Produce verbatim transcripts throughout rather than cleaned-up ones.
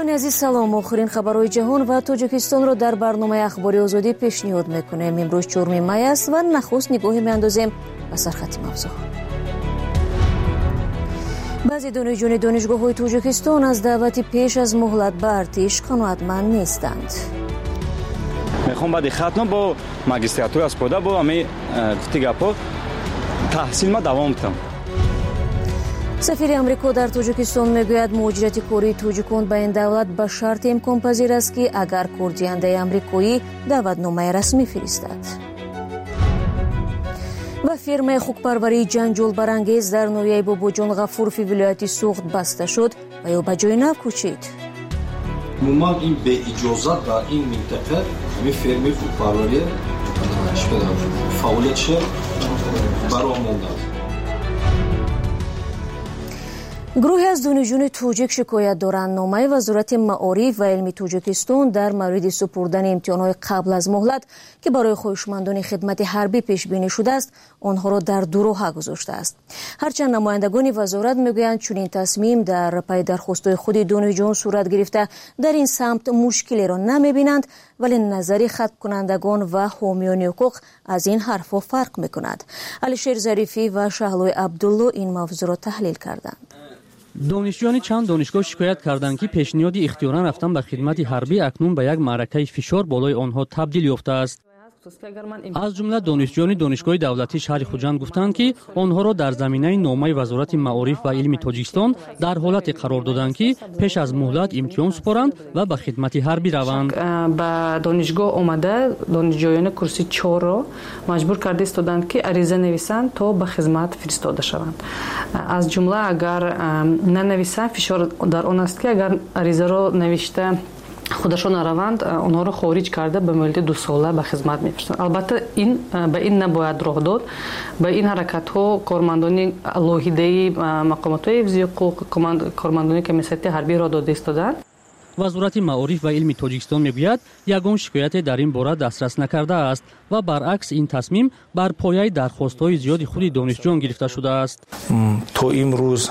шунавандагони азиз салом. охирин хабарҳои ҷаҳон ва Тоҷикистонро дар барномаи ахбори озодӣ пешниҳод мекунем. имрӯз чорми май аст ва нахуст нигоҳе меандозем ба сархати мавзӯъ. баъзе донишҷӯёни донишгоҳҳои Тоҷикистон аз даъвати пеш аз муҳлат ба артиш қаноатманд нестанд. мехом баъди хатно бо магистратура спода бо ами гуфти гапо таҳсил ма давом кунам. сафири амрико дар Тоҷикистон мегӯяд муҳоҷирати кории тоҷикон ба ин давлат ба шарти имконпазир аст ки агар кордиҳандаи амрикоӣ даъватномаи расмӣ фиристад. ва фермаи хукпарварии ҷанҷолбарангез дар ноҳияи Бобоҷон Ғафурови вилояти Суғд баста шуд ва ё ба ҷои нав кӯчид. умуман ин беиҷозат дар ин минтақа ҳамин фермаи хукпарварӣ фаъолиятш бароҳ мондааст. гурӯҳе аз донишҷӯёни тоҷик шикоят доранд номаи вазорати маориф ва илми Тоҷикистон дар мавриди супурдани имтиҳонҳои қабл аз муҳлат ки барои хоҳишмандони хидмати ҳарбӣ пешбинӣ шудааст онҳоро дар дуроҳа гузоштааст. ҳарчанд намояндагони вазорат мегӯянд чунин тасмим дар пайи дархостҳои худи донишҷӯён сурат гирифта дар ин самт мушкилеро намебинанд, вале назари хатмкунандагон ва ҳомиёни ҳуқуқ аз ин ҳарфҳо фарқ мекунад. алишер зарифӣ ва шаҳлои абдулло ин мавзӯъро таҳлил карданд. донишҷӯёни чанд донишгоҳ шикоят карданд ки пешниҳоди ихтиёран рафтан ба хидмати ҳарбӣ акнун ба як маъракаи фишор болои онҳо табдил ёфтааст. аз ҷумла донишҷӯёни донишгоҳи давлатии шаҳри Хуҷанд гуфтанд ки онҳоро дар заминаи номаи вазорати маориф ва илми Тоҷикистон дар ҳолате қарор доданд ки пеш аз муҳлат имтиҳон супоранд ва ба хидмати ҳарбӣ раванд. ба донишгоҳ омада донишҷӯёни курси чорро маҷбур карда истоданд ки ариза нависанд то ба хизмат фиристода шаванд. аз ҷумла агар нанависанд фишор дар он аст ки агар аризаро навишта худашон раванд онҳоро хориҷ карда ба муддати ду сола ба хизмат мефиристанд. албатта ин ба ин набояд роҳ дод. ба ин ҳаракатҳо кормандони алоҳидаи мақомотҳои ҳифзи ҳуқуқ, кормандони комиссияти ҳарбӣ роҳ дода истоданд. вазорати маориф ва илми Тоҷикистон мегӯяд ягон шикояте дар ин бора дастрас накардааст ва баръакс ин тасмим бар пояи дархостҳои зиёди худи донишҷӯён гирифта шудааст. то имрӯз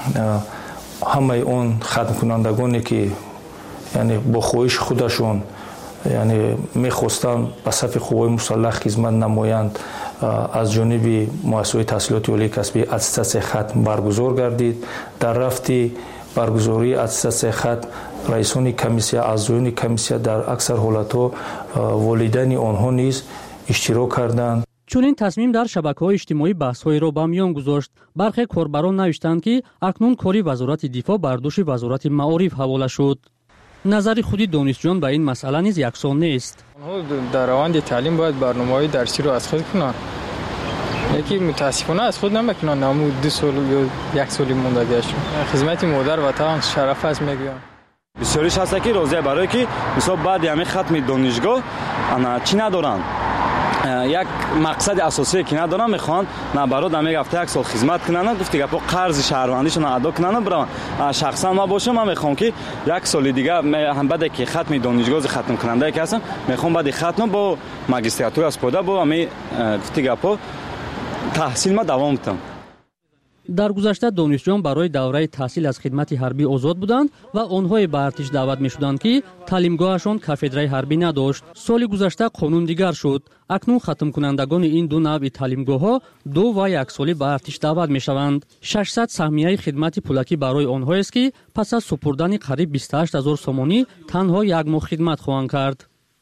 ҳамаи он хатмкунандагоне ки яъне бо хоҳиши худашон яъне мехостанд ба сафи қувваҳои мусаллах хизмат намоянд аз ҷониби муассисаҳои таҳсилоти олии касбӣ аттестатсияи хатм баргузор гардид. дар рафти баргузории аттестатсияи хатм раисони комиссия, аъзоёни комиссия дар аксар ҳолатҳо волидайни онҳо низ иштирок карданд. чунин тасмим дар шабакаҳои иҷтимоӣ баҳсҳоеро ба миён гузошт. бархе корбарон навиштанд ки акнун кори вазорати дифоъ бар дӯши вазорати маориф ҳавола шуд. назари худи донишҷӯён ба ин масъала низ яксон нест. онҳо дар раванди таълим бояд барномаҳои дарсиро аз худ кунанд, лекин мутаассифона аз худ намекунанд. ҳамун ду сол ё як соли мондагиашон хизмати модар ватан шараф аст мегӯям. бисёриш ҳаста ки розия барое ки мисол баъди ҳамин хатми донишгоҳ ана чӣ надоранд, як мақсади асосие ки надоранд, мехоҳанд набарод ҳамин рафта як сол хизмат кунанд, гуфти гапо қарзи шаҳрвандишон адо кунанд бираванд. шахсан ман бошам, ман мехоҳам ки як соли дига баъде ки хатми донишгоҳи хатмкунандае ки ҳастам, мехоҳам баъди хатно бо магистратура спода бо ҳамин гуфти гапо таҳсил ма давом кунам. дар гузашта донишҷӯён барои давраи таҳсил аз хидмати ҳарбӣ озод буданд ва онҳое ба артиш даъват мешуданд ки таълимгоҳашон кафедраи ҳарбӣ надошт. соли гузашта қонун дигар шуд. акнун хатмкунандагони ин ду навъи таълимгоҳҳо ду ва яксолӣ ба артиш даъват мешаванд. шашсад саҳмияи хидмати пулакӣ барои онҳоест ки пас аз супурдани қариб бисту ҳашт ҳазор сомонӣ танҳо як моҳ хидмат хоҳанд кард.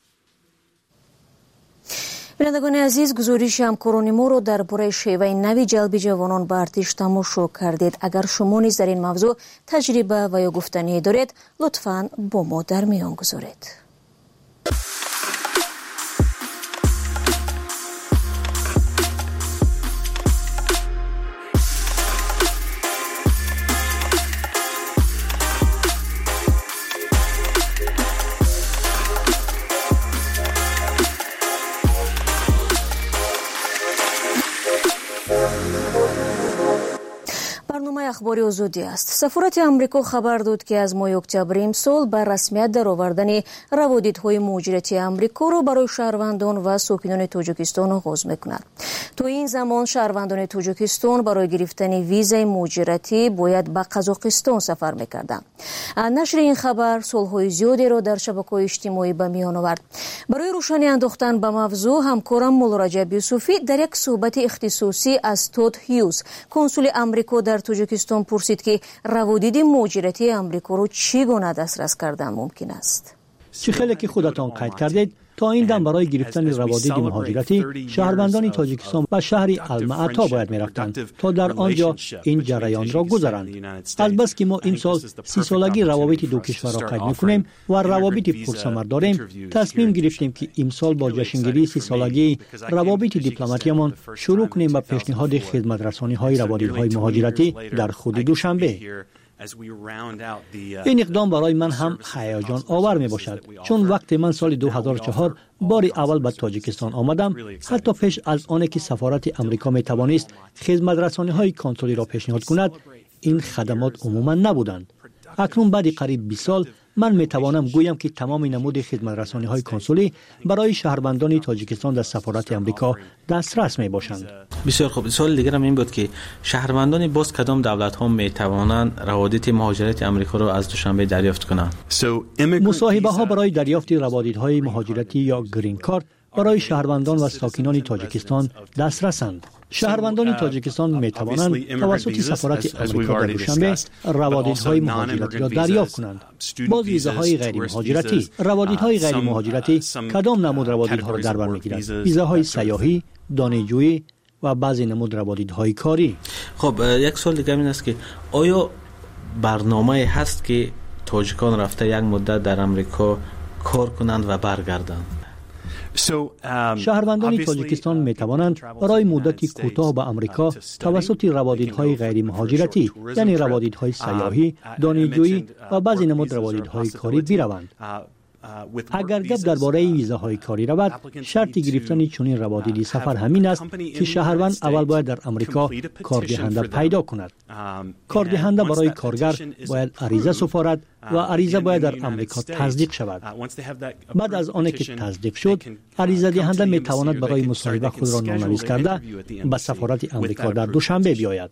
бинандагони азиз, гузориши ҳамкорони моро дар бораи шеваи нави ҷалби ҷавонон ба артиш тамошо кардед. агар шумо низ дар ин мавзӯъ таҷриба ва ё гуфтание доред, лутфан бо мо дар миён гузоред. ахбори озодӣ аст. сафорати амрико хабар дод ки аз моҳи октябри имсол ба расмият даровардани раводидҳои муҳоҷиратии амрикоро барои шаҳрвандон ва сокинони Тоҷикистон оғоз мекунад. تو این زمان شهروندان تاجیکستان برای گرفتن ویزای مهاجرتی باید به قزاقستان سفر می‌کردند. نشر این خبر صلح‌های زیادی را در شبکه‌های اجتماعی به میان آورد. برای روشنی انداختن به موضوع همکارم مولا رجب یوسفی در یک صحبت اختصاصی از تود هیوز کنسول آمریکا در تاجیکستان پرسید که روادید مهاجرتی آمریکا را چگونه دسترس کردن ممکن است. چه خیلی که خودتان قید کردید تا این دم برای گرفتن روادید مهاجرتی شهروندان تاجیکستان به شهر المعطا باید می‌رفتند تا در آنجا این جریان را گذرانند. البته که ما این سال سی سالگی روابط دو کشور را قید می‌کنیم و روابط پرثمر داریم، تصمیم گرفتیم که امسال با جشنگیری سی سالگی روابط دیپلماتیمان شروع کنیم به پیشنهاد خدمت‌رسانی‌های روادیدهای مهاجرتی در خود دوشنبه. این اقدام برای من هم هیجان آور می باشد، چون وقتی من سال دو هزار و چهار بار اول به تاجیکستان آمدم، حتی پیش از آنکه که سفارت امریکا می توانست خدمت رسانی های کنسولی را پیشنهاد کند، این خدمات عموما نبودند. اکنون بعد قریب بیست سال من می توانم گویم که تمام نمود خدمت رسانی های کنسولی برای شهروندان تاجیکستان در سفارت امریکا دسترس می باشند. بسیار خوب. سوال دیگر هم این بود که شهروندان باز کدام دولت ها می توانند روادید مهاجرت امریکا را از دوشنبه دریافت کنند؟ مصاحبه ها برای دریافت روادیدهای مهاجرتی یا گرین کارت برای شهروندان و ساکنان تاجیکستان دسترسند. شهروندان تاجیکستان می توانند توسط سفارت امریکا در دوشنبه روادیدهای مهاجرتی را دریافت کنند. باز ویزاهای غیر مهاجرتی، روادیدهای غیر مهاجرتی کدام نمود روادیدها را در بر میگیرند؟ ویزاهای سیاحی، دانشجویی و بعضی نمود روادیدهای کاری. خب یک سوال دیگه این است که آیا برنامه هست که تاجیکان رفته یک مدت در امریکا کار کنند و برگردند؟ شهروندان تاجیکستان می توانند برای مدتی کوتاه به امریکا توسط روادیدهای غیر مهاجرتی، یعنی روادیدهای سیاحی، دانشجویی و بعضی نمود روادیدهای کاری بروند. اگر گپ درباره ویزاهای کاری رود، شرط گرفتن چنین روادیدی سفر همین است که شهروند اول باید در امریکا کاردهنده پیدا کند. کاردهنده برای کارگر باید عریضه سپارد و عریضه باید در امریکا تصدیق شود. بعد از آنکه که تصدیق شد، عریضه دهنده می تواند برای مصاحبه خود را نامنویس کرده به سفارت امریکا در دوشنبه بیاید.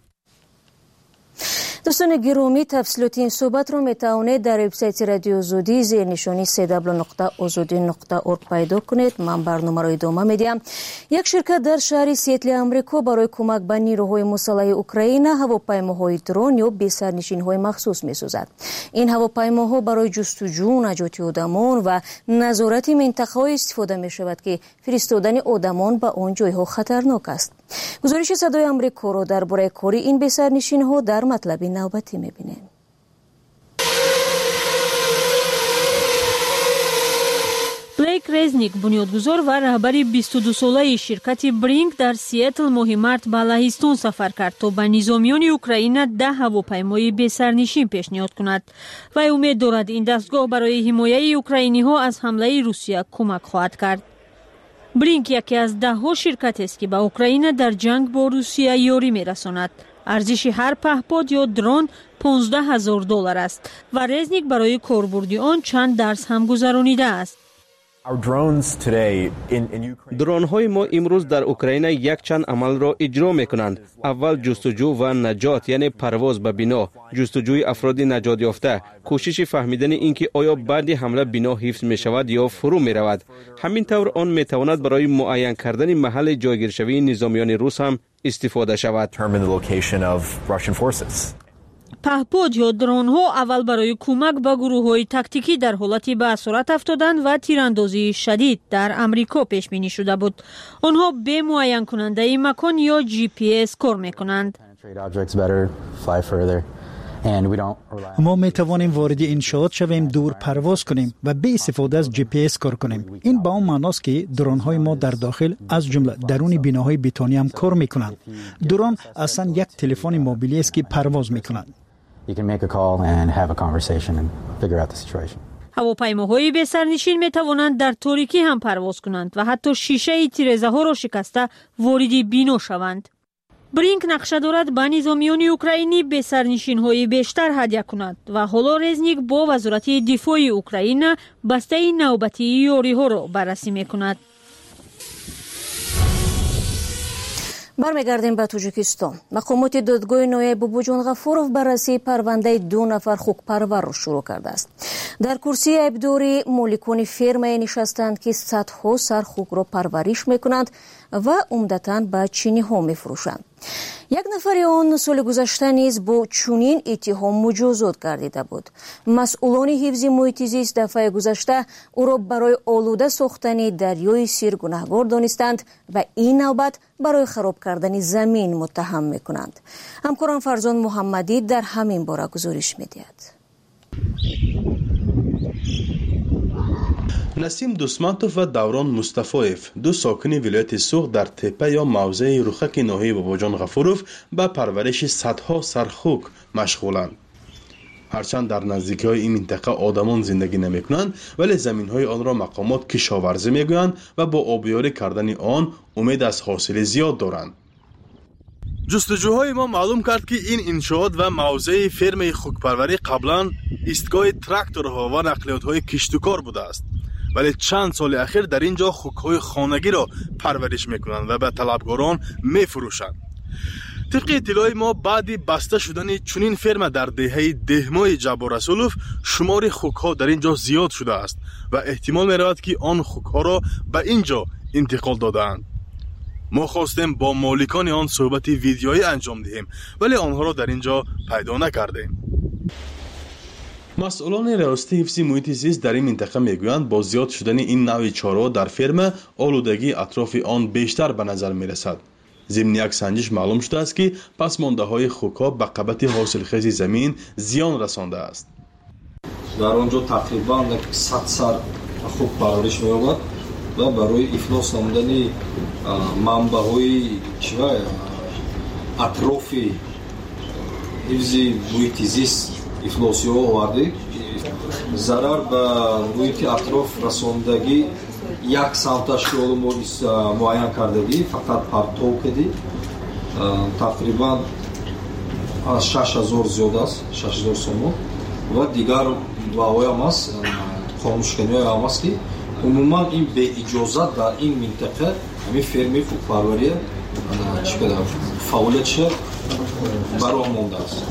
دوستان گرامی، تفصیلات این صحبت رو می توانید در وبسایت رادیو زودی زیر نشانی سی دبلیو نقطه آزادی نقطه اورگ پیدا کنید. من برنامه را ادامه میدم. یک شرکت در شهر سیاتل آمریکا برای کمک به نیروهای مسلح اوکراین هواپیماهای درون یا بی سرنشین‌های مخصوص می‌سازد. این هواپیماها برای جستجو، نجات آدمان و نظارت منطقه‌های استفاده می‌شود که فرستادن آدمان به آن جای‌ها خطرناک است. گزارش صدای آمریکا را درباره کاری این بی سرنشین‌ها در مطلب نوبتی می‌بینیم. بلیک رزنیک بنیادگذار و رهبر بیست و دو ساله شرکت برینگ در سیاتل ماه مارت به لهستان سفر کرد تا به نظامیان اوکراین ده هواپیمای بی سرنشین پیشنهاد کند و امید دارد این دستگاه برای حمایت اوکراینی‌ها از حمله روسیه کمک خواهد کرد. برینگ یکی از ده ها شرکت است که به اوکراین در جنگ با روسیه یاری می‌رساند. ارزش هر پهپاد یا درون پانزده هزار دلار است و رزنیک برای کاربردی آن چند درس هم گذرانیده است. درون های ما امروز در اوکراین یک چند عمل را اجرا می کنند. اول جستجو و نجات، یعنی پرواز به بنا، جستجوی افراد نجات یافته، کوشش فهمیدن اینکه آیا بعد حمله بنا حفظ می شود یا فرو می رود. همین طور آن می تواند برای معین کردن محل جایگیرشوی نظامیان روس هم استفاده شود. پهپاد یا درون ها اول برای کمک به گروه های تاکتیکی در حالتی به اسارت افتادن و تیراندازی شدید در امریکا پیش بینی شده بود. آنها به معین کننده ای مکان یا جی پی اس کار میکنند. ما می توانیم وارد انشاءات شویم، دور پرواز کنیم و به استفاده از جی پی اس کار کنیم. این با اون معناست که درون های ما در داخل از جمله درون بناهای بتونی هم کار میکنند. درون اصلا یک تلفن موبیلی است که پرواز میکنند. هواپیماهای بی سرنشین می توانند در تاریکی هم پرواز کنند و حتی شیشه تیره‌زده ها را شکسته وارد بنا شوند. برینگ نقشه دارد به نظامیان اوکراینی به سرنشین های بیشتر هدیه کند و حالا رزنیک با وزارت دفاع اوکراین بسته نوبتی یاری ها را بررسی می کند. برمیگردیم به تاجیکستان. مقامات دادگاه نایب بوبوجان غفورов بررسی پرونده دو نفر خوکپرور را شروع کرده است. در کرسی عیبداری مالکان فرمای نشستند که صدها سر خوک را پرورش میکنند و عمدتاً به چینی ها میفروشند. یک نفر آن سال گذشته نیز با چنین اتهام مجازات گردیده بود. مسئولان حفظ محیط زیست دفعه گذشته او را برای آلوده ساختن دریای سیر گناهکار دانستند و این نوبت برای خراب کردن زمین متهم میکنند. همکارم فرزان محمدی در همین باره گزارش میدهد. نسیم دوسمانتوف و دوران مصطفایف دو ساکن ولایت سوق در تپه یا موضع رخک ناحیه بوبوجان غفوروف به پرورش صدها سرخوک مشغولند. هرچند در نزدیکی های این منطقه آدمان زندگی نمی کنند ولی زمین های آن را مقامات کشاورزی می گویند و با آبیاری کردن آن امید از حاصل زیاد دارند. جستجوهای ما معلوم کرد که این انشاءات و موضع فرم خوکپروری قبلا ایستگاه تراکتورها و نقلیات‌های کشتکار بوده است، ولی چند سال اخیر در اینجا خوک‌های خانگی را پرورش می‌کنند و به طلبکاران می‌فروشند. طبق اطلاع ما بعد بسته شدن چنین فرم در دهه دهمای جبار رسولوف شمار خوک‌ها در اینجا زیاد شده است و احتمال می‌رود که آن خوک‌ها را به اینجا انتقال دادند. ما خواستیم با مالکان آن صحبت ویدیویی انجام دهیم ولی آنها را در اینجا پیدا نکردیم. مسئولان ریاستی حفظ محیط زیست در این منطقه میگویند با زیاد شدن این نوع چاره‌ها در فرم آلودگی اطراف آن بیشتر به نظر میرسد. ضمن یک سنجش معلوم شده است که پسمانده‌های خوک‌ها به قبط حاصلخیز زمین زیان رسانده است. در آنجا تقریبا صد سر خوک پرورش می‌یابد و برای افلاس نمودن منبع‌های اطراف حفظ محیط زیست افلاسی ها آورده. ضرر به محیط اطراف رساندگی یک سمتش رو معین کردگی فقط پرتاب کردی تقریبا از شش هزار زیاده است، شش هزار سوم و دیگر واوی هم است، خاموشکنی های هم است که عموما این به اجازت در این منطقه همین فرمی خوکپروری فعالیتش برای مانده است.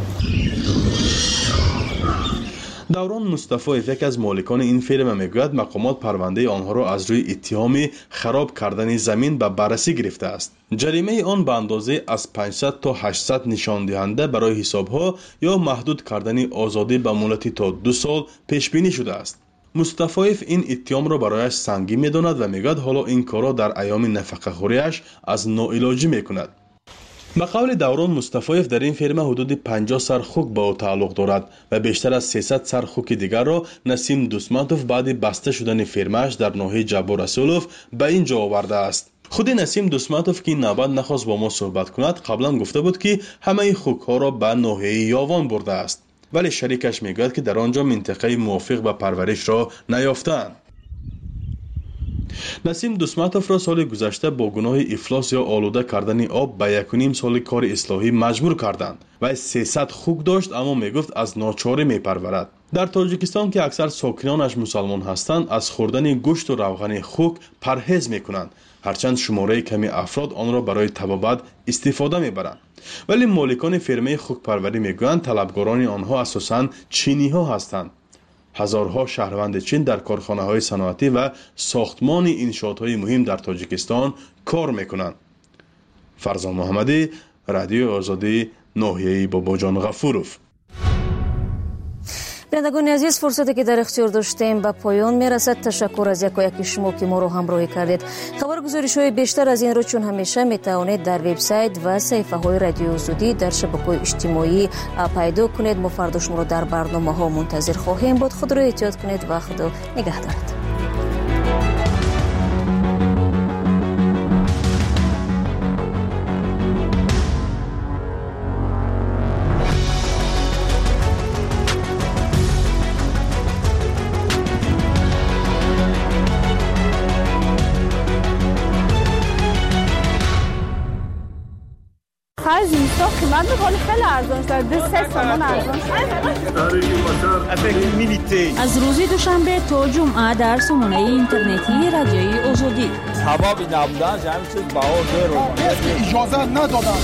دوران مصطفایف یک از مالکان این فرم میگوید مقامات پرونده آنها را از روی اتهام خراب کردن زمین به بررسی گرفته است. جریمه آن به اندازه از پانصد تا هشتصد نشان دهنده برای حسابها یا محدود کردن آزادی به مدت تا دو سال پیش بینی شده است. مصطفایف این اتهام را برایش سنگین می‌داند و میگوید حالا این کار را در ایام نفقه خوریش از ناعلاجی میکند. به قول دوران مصطفایف در این فرم حدود پنجاه سر خوک به او تعلق دارد و بیشتر از سیصد سر خوک دیگر را نسیم دوسمانتوف بعد بسته شدن فرمش در ناحیه جبار رسولوف به اینجا آورده است. خود نسیم دوسمانتوف که نوبت نخواست با ما صحبت کند قبلا گفته بود که همه خوک ها را به ناحیه یاوان برده است، ولی شریکش میگوید که در آنجا منطقه موافق به پرورش را نیافتند. نسیم دوسمانتوف را سال گذشته با گناه افلاس یا آلوده کردن آب به یک و نیم سال کار اصلاحی مجبور کردند و سیصد خوک داشت اما میگفت از ناچاری میپرورد. در تاجیکستان که اکثر ساکنانش مسلمان هستند از خوردن گوشت و روغن خوک پرهیز میکنند، هرچند شماره کمی افراد آن را برای طبابت استفاده میبرند. ولی مالکان فرمه خوک پروری میگویند طلبکاران آنها اساساً چینی ها هستند. هزارها شهروند چین در کارخانه های صنعتی و ساختمان انشاءات های مهم در تاجیکستان کار میکنند. فرزان محمدی، رادیو آزادی، ناحیه بوبوجان غفوروف. بینندگان عزیز، فرصتی که در اختیار داشتیم به پایان میرسد. تشکر از یک و یک شما که ما رو همراهی کردید. خبرگزارش های بیشتر از این رو چون همیشه میتوانید در وبسایت و صفحه های رادیو آزادی در شبکه‌های اجتماعی پیدا کنید. ما فردا شما رو در برنامه ها منتظر خواهیم بود. خود رو احتیاط کنید و خدا نگهدارت. از اینستا قیمت می‌کنه خیلی ارزان شده، دو سه تومان ارزان شده. از روز دوشنبه تا جمعه در سامانه اینترنتی رادیوی آزادی. کباب نبودن همین چیز باور داره. اجازه ندادن.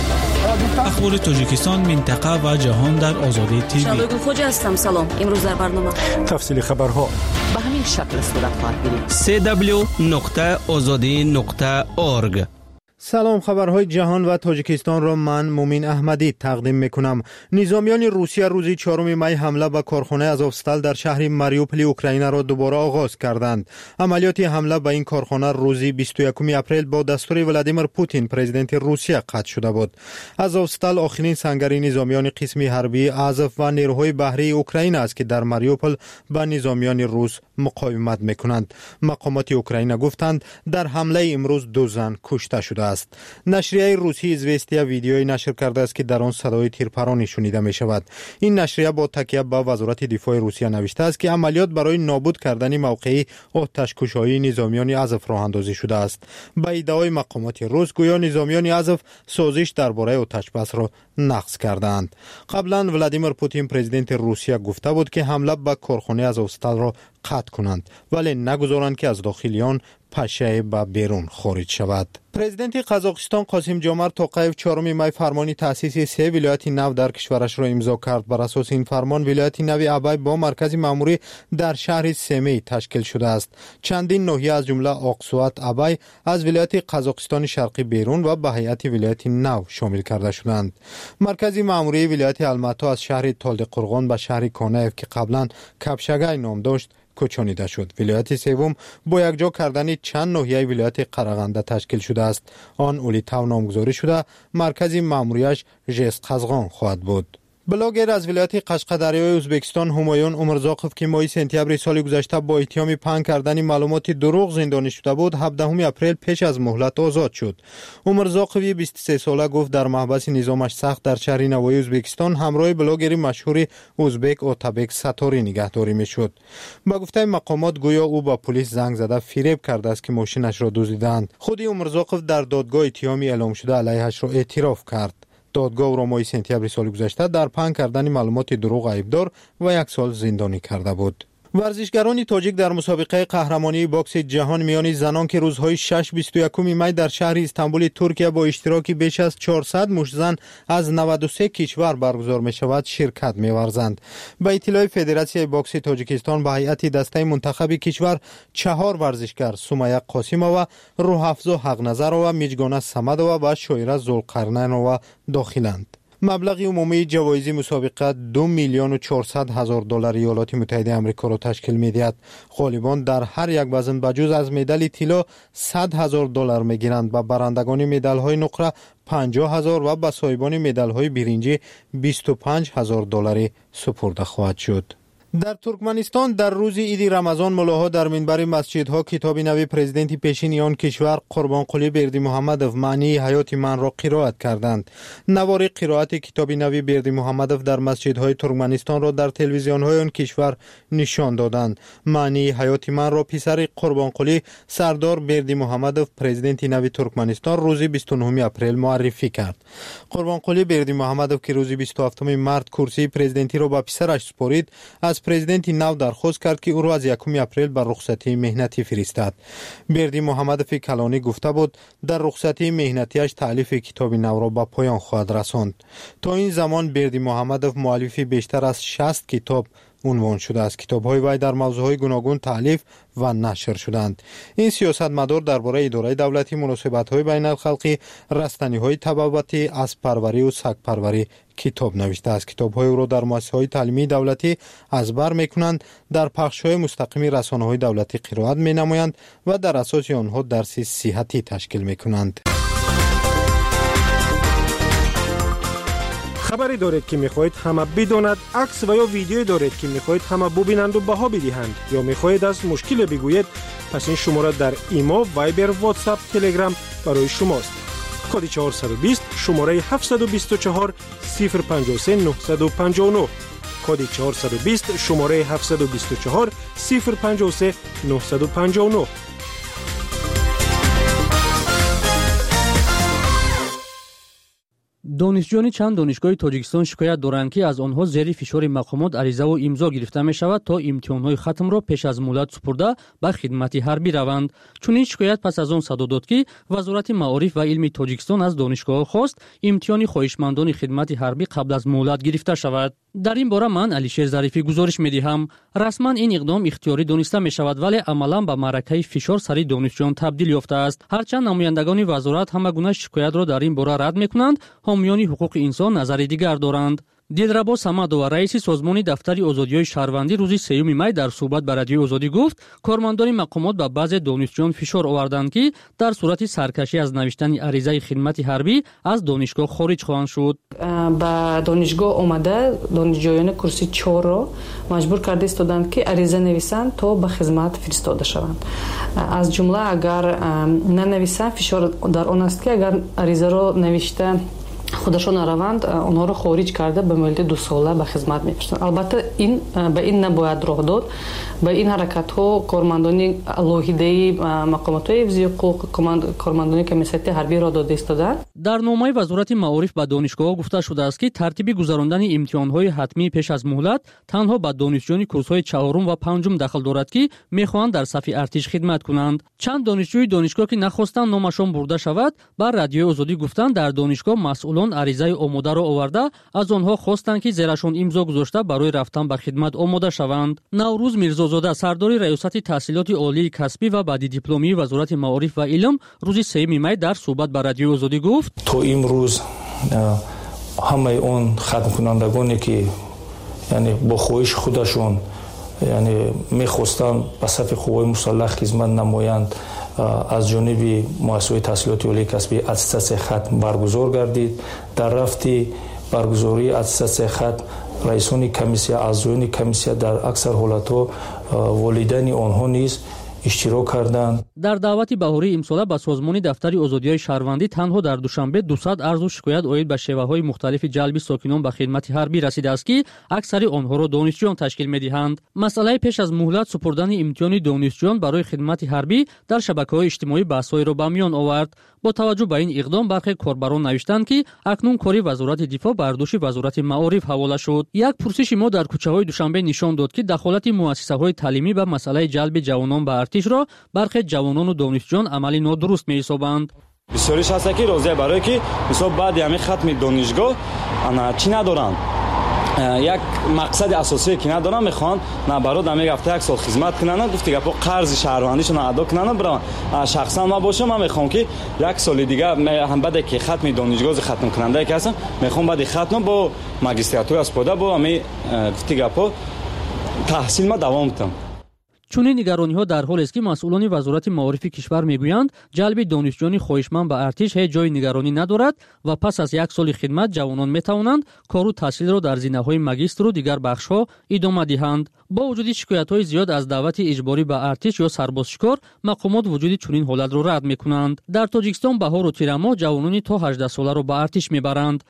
اخبار تاجیکستان، منطقه و جهان در آزادی تیوی. شادو خوج هستم. سلام. امروز در برنامه تفصیل خبرها به همین شکل صورت خواهد گرفت. سی دبلیو نقطه آزادی نقطه اورگ. سلام، خبرهای جهان و تاجیکستان را من مومین احمدی تقدیم میکنم. نظامیان روسیه روز چهارم می حمله به کارخانه آزوفستال در شهر ماریوپول اوکراین را دوباره آغاز کردند. عملیات حمله به این کارخانه روز بیست و یکم اپریل با دستور ولادیمیر پوتین پرزیدنت روسیه قطع شده بود. آزوفستال آخرین سنگری نظامیان قسم حربی آزوف و نیروهای بحری اوکراین است که در ماریوپول به نظامیان روس مقاومت میکنند. مقامات اوکراین گفتند در حمله امروز دو زن کشته شده است. نشریه روسی ایزوستیا ویدیویی نشر کرده است که در آن صدای تیرپرانی شنیده می شود. این نشریه با تکیه به وزارت دفاع روسیه نوشته است که عملیات برای نابود کردن موقعی آتش‌کشی نظامیان آزوف راه اندازی شده است. به ادعای مقامات روس گویا نظامیان آزوف سازش درباره آتش‌بس را نقض کردند. قبلا ولادیمیر پوتین پرزیدنت روسیه گفته بود که حمله به کارخانه آزوفستال را قطع کنند ولی نگذارند که از داخل آن پشه به بیرون خارج شود. پرزیدنت قزاقستان قاسم جومرت توقیف چهارم می فرمانی تأسیس سه ولایت نو در کشورش را امضا کرد. بر اساس این فرمان ولایت نو ابای با مرکز مأموری در شهر سمی تشکیل شده است. چندین ناحیه از جمله آقسوات ابای از ولایت قزاقستان شرقی بیرون و به هیئت ولایت نو شامل کرده شدند. مرکز مأموری ولایت الماتا از شهر تالدقرغان به شهر کانایف که قبلا کپشگای نام داشت کوچانیده شد. ولایت سوم با یکجا کردن چند ناحیه ولایت قرغنده تشکیل شده است. آن اولیتاو نامگذاری شده مرکز مأموریش ژسقزغان خواهد بود. بلاگر از ولایت قشقدریای ازبکستان همایون عمرزاقوف که ماه سپتامبر سال گذشته با اتهام پنهان کردن معلومات دروغ زندانی شده بود هفدهم اپریل پیش از مهلت آزاد شد. عمرزاقوف بیست و سه ساله گفت در محبس نظامش سخت در شهر نوای ازبکستان همراه بلاگر مشهور ازبک اوتابک ستاری نگهداری میشد. با گفته مقامات گویا او با پلیس زنگ زده فریب کرده است که ماشینش را دزدیدند. خود عمرزاقوف در دادگاه اتهامی اعلام شده علیهش را اعتراف کرد. دادگاه او را ماه سپتامبر سال گذشته در پنهان کردن معلومات دروغ عیبدار و یک سال زندانی کرده بود. ورزشگران تاجیک در مسابقه قهرمانی باکس جهان میان زنان که روزهای شش بیست و یکم می در شهر استانبول ترکیه با اشتراک بیش از چهارصد مشتزن از نود و سه کشور برگزار می شود شرکت می ورزند. به اطلاع فدراسیون باکس تاجیکستان به هیئت دسته منتخب کشور چهار ورزشگر سمیه قاسمова، روحافزا حقنظرova، میجگانه صمدova و شایره ذوالقرنینova داخلند. مبلغ عمومی جوایز مسابقه دو میلیون و چهارصد هزار دلار ایالات متحده آمریکا را تشکیل می‌دهد. غالبان در هر یک وزن بجز از مدال طلا صد هزار دلار می‌گیرند و برندگان مدال‌های نقره پنجاه هزار و به صاحبان مدال‌های برنجی بیست و پنج هزار دلاری سپرده خواهد شد. در ترکمنستان در روز عید رمضان ملاها در منبر مسجدها کتاب نوی پرزیدنت پیشین آن کشور قربانقلی بردیمحمدوف معنی حیات من را قرائت کردند. نوار قرائت کتاب نوی بردیمحمدوف در مسجدهای ترکمنستان را در تلویزیون‌های آن کشور نشان دادند. معنی حیات من را پسر قربانقلی سردار بردیمحمدوف پرزیدنت نوی ترکمنستان روز بیست و نهم اپریل معرفی کرد. قربانقلی بردیمحمدوف که روز بیست و هفتم مارس کرسی پرزیدنتی را به پسرش سپرید از پرزیدنت نو درخواست کرد که او را از یکم اپریل بر رخصتی مهنتی فرستد. بردیمحمدوف کلانی گفته بود در رخصتی مهنتیش تالیف کتاب نو را به پایان خواهد رساند. تا این زمان بردیمحمدوف مؤلف بیشتر از شصت کتاب عنوان شده است. کتاب‌های وی در موضوعهای گوناگون تالیف و نشر شدند. این سیاستمدار درباره اداره دولتی، مناسبت‌های بین الخلقی، رستنی‌های تبابتی، اسب‌پروری و سگ‌پروری کتاب نوشته است. کتاب‌های او را در مؤسسه‌های تعلیمی دولتی از بر می‌کنند، در پخش‌های مستقیم رسانه‌های دولتی قرائت می‌نمایند و در اساس آنها درس صحتی تشکیل می‌کنند. خبری دارید که میخواهید همه بداند، عکس و یا ویدیویی دارید که میخواهید همه ببینند و بها بدهند، یا میخواهید از مشکل بگویید، پس این شماره در ایمو، وایبر، واتساپ، تلگرام برای شماست. کد چهارصد و بیست شماره هفتصد و بیست و چهار صفر پنجاه و سه نهصد و پنجاه و نه. کد چهارصد و بیست شماره هفتصد و بیست و چهار صفر پنجاه و سه نهصد و پنجاه و نه. донишҷӯёни чанд донишгоҳи тоҷикистон шикоят доранд ки аз онҳо зери фишори мақомот аризаву имзо гирифта мешавад то имтиҳонҳои хатмро пеш аз муддат супурда ба хидмати ҳарбӣ раванд. Чунин шикоят пас аз он садо дод ки вазорати маориф ва илми тоҷикистон аз донишгоҳҳо хост имтиҳони хоҳишмандони хидмати ҳарбӣ қабл аз муҳлат гирифта шавад. дар ин бора ман Алишер Зарифӣ гузориш медиҳам. Расман ин иқдом ихтиёрӣ дониста мешавад, вале амалан ба маъракаи фишор сари донишҷӯён табдил ёфтааст. ҳарчанд намояндагони вазорат ҳама гуна шикоятро дар ин бора рад мекунанд, ҳомиёни ҳуқуқи инсон назари дигар доранд. Дилрабо Самадова, раиси созмони дафтари озодиҳои шаҳрвандӣ рӯзи сеюми май дар суҳбат ба Радиои Озодӣ гуфт, кормандони мақомот ба баъзе донишҷӯён фишор оварданд ки дар сурати саркашӣ аз навиштани аризаи хидмати ҳарбӣ аз донишгоҳ хориҷ хоҳанд шуд. ба донишгоҳ омада донишҷӯёни курси чорро маҷбур карда истоданд ки ариза нависанд то ба хизмат фиристода шаванд. аз ҷумла агар нанависанд, фишор дар он аст ки агар аризаро навишта худашон раванд, онҳоро хориҷ карда ба муддати ду сола ба хизмат мефиристанд. албатта ин ба ин набояд роҳ дод. ба ин ҳаракатҳо кормандони алоҳидаи мақомотҳои ҳифзи ҳуқуқ, кормандони комиссияти ҳарбӣ роҳ дода истоданд. дар номаи вазорати маориф ба донишгоҳҳо гуфта шудааст ки тартиби гузарондани имтиҳонҳои ҳатмии пеш аз муҳлат танҳо ба донишҷӯёни курсҳои чаҳорум ва панҷум дахл дорад ки мехоҳанд дар сафи артиш хидмат кунанд. чанд донишҷӯи донишгоҳ ки нахостанд номашон бурда шавад, ба Радиои Озодӣ гуфтанд, дар донишгоҳ масъулон аризаи омодаро оварда аз онҳо хостанд ки зерашон имзо гузошта барои рафтан ба хидмат омода шаванд. Наврӯз Мирзозода, сардори раёсати таҳсилоти олии касбӣ ва баъдидипломии вазорати маориф ва илм, рӯзи сеюми май дар суҳбат ба Радиои Озодӣ гуфт: то имрӯз ҳамаи он хатмкунандагоне ки яъне бо хоҳиши худашон яъне мехостанд ба сафи қувваи мусаллах хизмат намоянд, аз ҷониби муассисаҳои таҳсилоти олии касбӣ аттестатсияи хатм баргузор гардид. дар рафти баргузории аттестатсияи хатм раисони комиссия, аъзоёни комиссия дар аксар ҳолатҳо волидайни онҳо низ иштирок карданд. дар даъвати баҳории имсола ба созмони дафтари озодиҳои шаҳрвандӣ танҳо дар душанбе дусад арзу шикоят оид ба шеваҳои мухталифи ҷалби сокинон ба хидмати ҳарбӣ расидааст ки аксари онҳоро донишҷӯён ташкил медиҳанд. масъалаи пеш аз муҳлат супурдани имтиҳони донишҷӯён барои хидмати ҳарбӣ дар шабакаҳои иҷтимоӣ баҳсҳоеро ба миён овард. бо таваҷҷӯҳ ба ин иқдом бархе корбарон навиштанд ки акнун кори вазорати дифоъ ба ардоши вазорати маориф ҳавола шуд. як пурсиши мо дар кӯчаҳои душанбе нишон дод ки дахолати муассисаҳои таълимӣ ба масъалаи ҷалби ҷавонон ба артишро бархе ҷавонону донишҷӯён амали нодуруст меҳисобанд. бисёриш ҳаста ки розия барое ки мисол баъди ҳамин хатми донишгоҳ ана чӣ надоранд, як мақсади асосие ки надоранд, мехоҳанд наоборот ҳамин ҳафта як сол хизмат кунанд, гуфти гапо қарзи шаҳрвандишон адо кунанд. бираванд шахсан ман бошам, ман мехоҳам ки як соли дигар баъде ки хатми донишгоҳ хатмкунандае ки ҳастам, мехоҳам баъди хатм бо магистратура испода бо ҳамин гуфти гапо таҳсил ма давом кунам. чунин нигарониҳо дар ҳолест ки масъулони вазорати маорифи кишвар мегӯянд ҷалби донишҷӯёни хоҳишманд ба артиш ҳеҷ ҷои нигаронӣ надорад ва пас аз як соли хидмат ҷавонон метавонанд кору таҳсилро дар зинаҳои магистру дигар бахшҳо идома диҳанд. бо вуҷуди шикоятҳои зиёд аз даъвати иҷборӣ ба артиш ё сарбозшикор, мақомот вуҷуди чунин ҳолатро рад мекунанд. дар Тоҷикистон баҳору тирамоҳ ҷавонони то ҳаждаҳ соларо ба артиш мебаранд.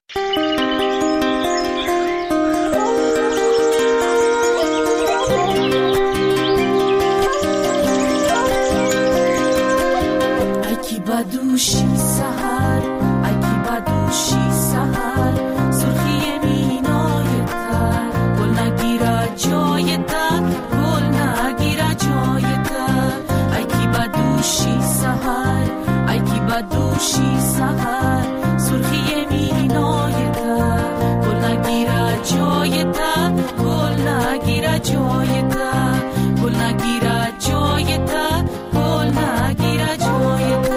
badoushi sahar ay ki badoushi sahar surkhi minayeta gol nagira joyeta gol nagira joyeta ay ki badoushi sahar ay ki badoushi sahar surkhi minayeta gol nagira joyeta gol nagira joyeta gol nagira joyeta gol nagira joyeta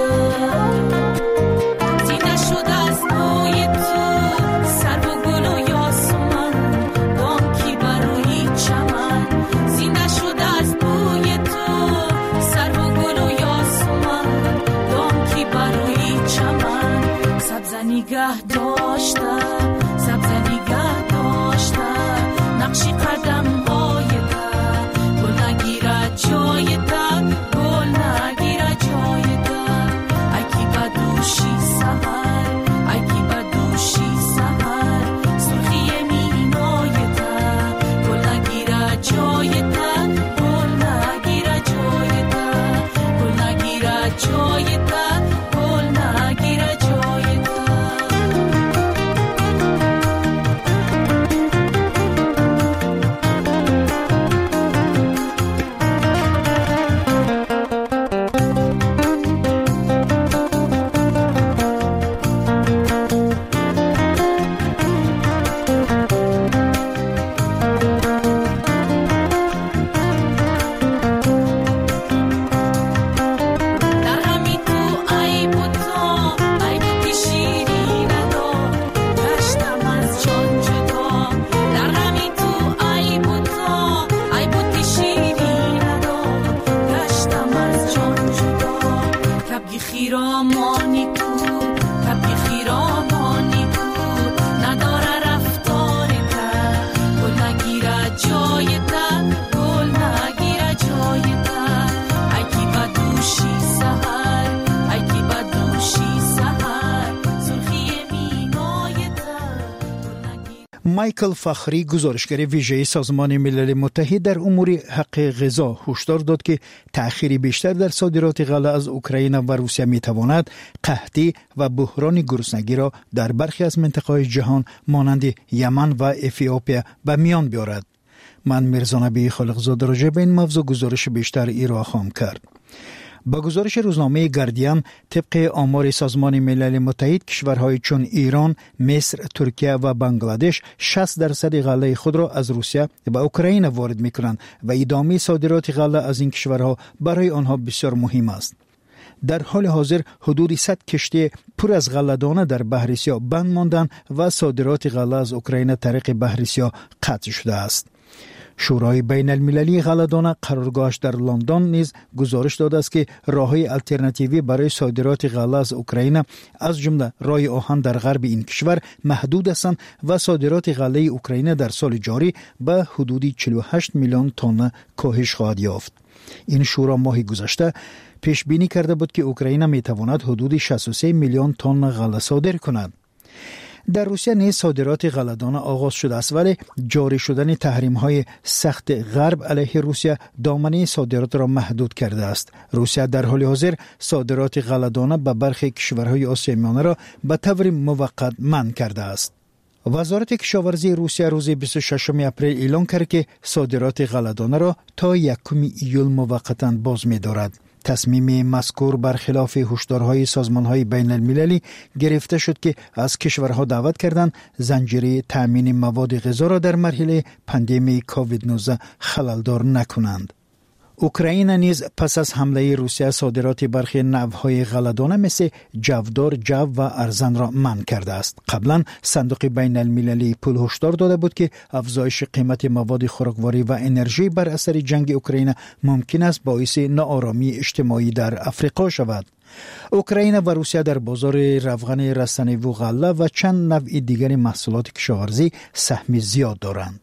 نگاه داشته سبز نگاه داشته نقشی قدم هایده گل نگیره جایده گل نگیره جایده اکی بدوشی سهر اکی بدوشی سهر سرخی مینایده گل نگیره جایده گل نگیره جایده گل نگیره جایده گل نگیره جایده مایکل فخری گزارشگر ویژه سازمان ملل متحد در امور حق غذا هشدار داد که تأخیر بیشتر در صادرات غله از اوکراین و روسیه میتواند قحطی و بحران گرسنگی را در برخی از مناطق جهان مانند یمن و اتیوپیا به میان بیاورد. من میرزا نبی خالقزاده راجع به این موضوع گزارش بیشتر ارائه خواهم کرد. با گزارش روزنامه گاردین، طبق آمار سازمان ملل متحد، کشورهای چون ایران، مصر، ترکیه و بنگلادش شصت درصد غله خود را از روسیه و اوکراین وارد می‌کنند و ادامه صادرات غله از این کشورها برای آنها بسیار مهم است. در حال حاضر حدود صد کشتی پر از غله‌دانه در بحر سیاه بند ماندند و صادرات غله از اوکراین طریق بحر سیاه قطع شده است. شورای بین المللی غله‌دانه قرارگاهش در لندن نیز گزارش داده است که راه‌های الटरनेटिव्ی برای صادرات غله از اوکراین از جمله راه آهن در غرب این کشور محدود هستند و صادرات غله اوکراین در سال جاری به حدود چهل و هشت میلیون تن کاهش خواهد یافت. این شورا ماه گذشته پیش بینی کرده بود که اوکراین می تواند حدود شصت و سه میلیون تن غله صادر کند. در روسیه نیز صادرات غله‌دانه آغاز شده است، ولی جاری شدن تحریم‌های سخت غرب علیه روسیه دامنه صادرات را محدود کرده است. روسیه در حال حاضر صادرات غله‌دانه به برخی کشورهای آسیای میانه را به طور موقت منع کرده است. وزارت کشاورزی روسیه روز بیست و ششم اپریل اعلام کرد که صادرات غله‌دانه را تا یکم ایول موقتا باز می‌دارد. تصمیم مذکور برخلاف هشدارهای سازمانهای بین المللی گرفته شد که از کشورها دعوت کردند زنجیره تامین مواد غذا را در مرحله پاندمی کووید نوزده خللدار نکنند. اوکراین نیز پس از حمله روسیه صادرات برخی نوع‌های غله‌دانه مثل جودار، جو و ارزن را منع کرده است. قبلا صندوق بین المللی پول هشدار داده بود که افزایش قیمت مواد خوراکواری و انرژی بر اثر جنگ اوکراین ممکن است باعث ناآرامی اجتماعی در افریقا شود. اوکراین و روسیه در بازار روغن رستنی و غله و چند نوع دیگر محصولات کشاورزی سهم زیاد دارند.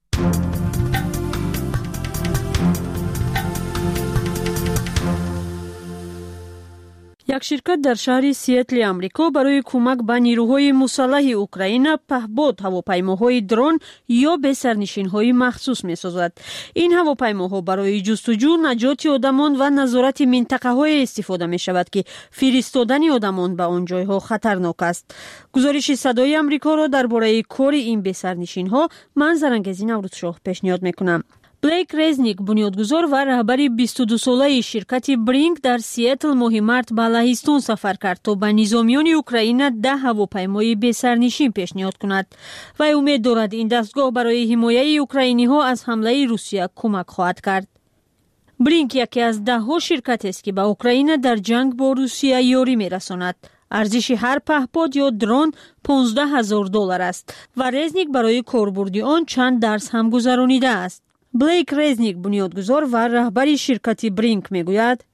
یک شرکت در شهر سیاتل آمریکا برای کمک به نیروهای مسلح اوکراین پهباد هواپیماهای درون یا به سرنشین‌های مخصوص می‌سازد. این هواپیماها برای جستجو، نجات آدمان و نظارت منطقه‌های استفاده می‌شود که فرستادن آدمان به آن جایها خطرناک است. گزارش صدای آمریکا را درباره کار این به سرنشین‌ها من زرنگزی نوروزشاه پیشنهاد می‌کنم. بلیک رزنیک بنیادگذار و رهبر بیست و دو ساله شرکت برینگ در سیاتل ماه مارت به لهستان سفر کرد تا به نظامیان اوکراین ده هواپیمای بسرنشین پیشنهاد کند و امید دارد این دستگاه برای حمایت اوکراینی ها از حمله روسیه کمک خواهد کرد. برینگ یکی از ده ها شرکت است که به اوکراین در جنگ با روسیه یاری می رساند. ارزش هر پهپاد یا درون پانزده هزار دلار است و رزنیک برای کاربردی آن چند درس هم گذرانیده است. بلیک رزنیک بنیادگذار و رهبر شرکت برینگ میگوید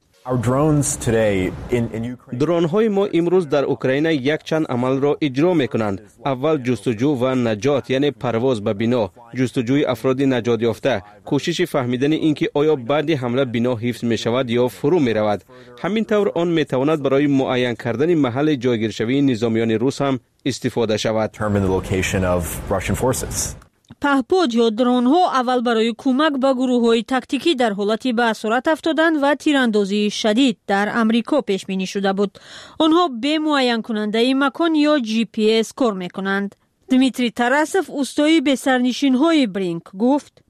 درون های ما امروز در اوکراین یک چند عمل را اجرا می کنند. اول جستجو و نجات یعنی پرواز به بنا، جستجوی افراد نجات یافته، کوشش فهمیدن اینکه آیا بعد حمله بنا حفظ می شود یا فرو می رود. همین طور آن می تواند برای معین کردن محل جایگیرشوی نظامیان روس هم استفاده شود. پهپاد یا درون ها اول برای کمک به گروه های تاکتیکی در حالتی به اسارت افتادن و تیراندازی شدید در امریکا پیش بینی شده بود. آنها به معین کننده مکان یا جی پی اس کار میکنند. دمیتری تراسف اوستایی به سرنشین های برینگ گفت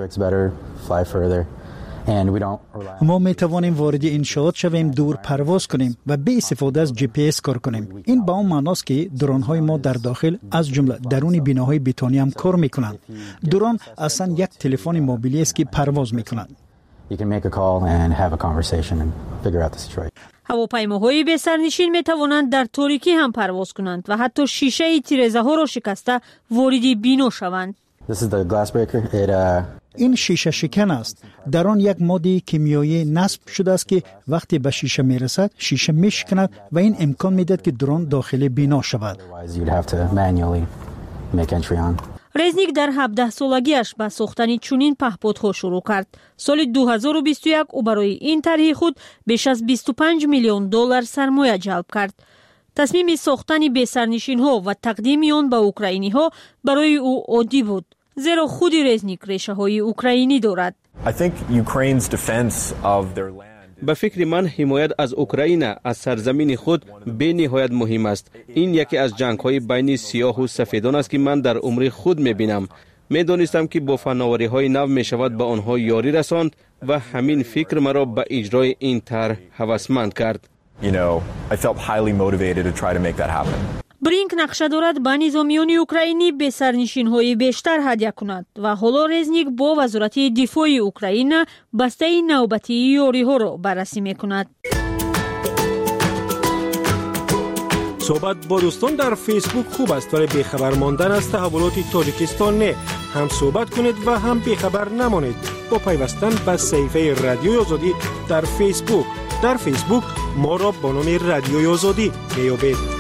ما می توانیم وارد انشاءات شویم، دور پرواز کنیم و به استفاده از جی پی اس کار کنیم. این با اون معناست که درون های ما در داخل از جمله درون بناهای بتونی هم کار می کنند. درون اصلا یک تلفن موبیلی است که پرواز می کنند. هواپیماهای به سرنشین می توانند در تاریکی هم پرواز کنند و حتی شیشه تیره‌زده ها را شکسته وارد بنا شوند. این شیشه شکن است. در آن یک ماده کیمیایی نصب شده است که وقتی به شیشه می رسد شیشه می شکند و این امکان می دهد که درون داخل بنا شود. رزنیک در هفده سالگیش به ساختن چنین پهپادها شروع کرد. سال دو هزار و بیست و یک او برای این طرح خود بیش از بیست و پنج میلیون دلار سرمایه جلب کرد. تصمیم ساختن بسرنشین‌ها و تقدیم آن به اوکراینی‌ها برای او عادی بود، زیرا خود رزنیک ریشه‌های اوکراینی دارد. به فکر من حمایت از اوکراین از سرزمین خود به نهایت مهم است. این یکی از جنگ‌های بین سیاه و سفیدان است که من در عمر خود می‌بینم. می‌دانستم که با فناوری‌های نو می‌شود به آنها یاری رساند و همین فکر مرا به اجرای این طرح هوسمند کرد. You know, I felt highly motivated to try to make that happen. برینک نقشه دارد به نظامیان اوکراینی به سرنشین‌های بیشتر هدیه کند و حالا رزنیک با وزارت دفاع اوکراین بسته نوبتی یاری‌ها را بررسی می‌کند. صحبت با دوستان در فیسبوک خوب است، ولی بیخبر ماندن از تحولات تاجیکستان نه. هم صحبت کنید و هم بیخبر نمانید با پیوستن به صفحه رادیوی آزادی در فیسبوک. در فیسبوک ما را با نام رادیوی آزادی بیابید.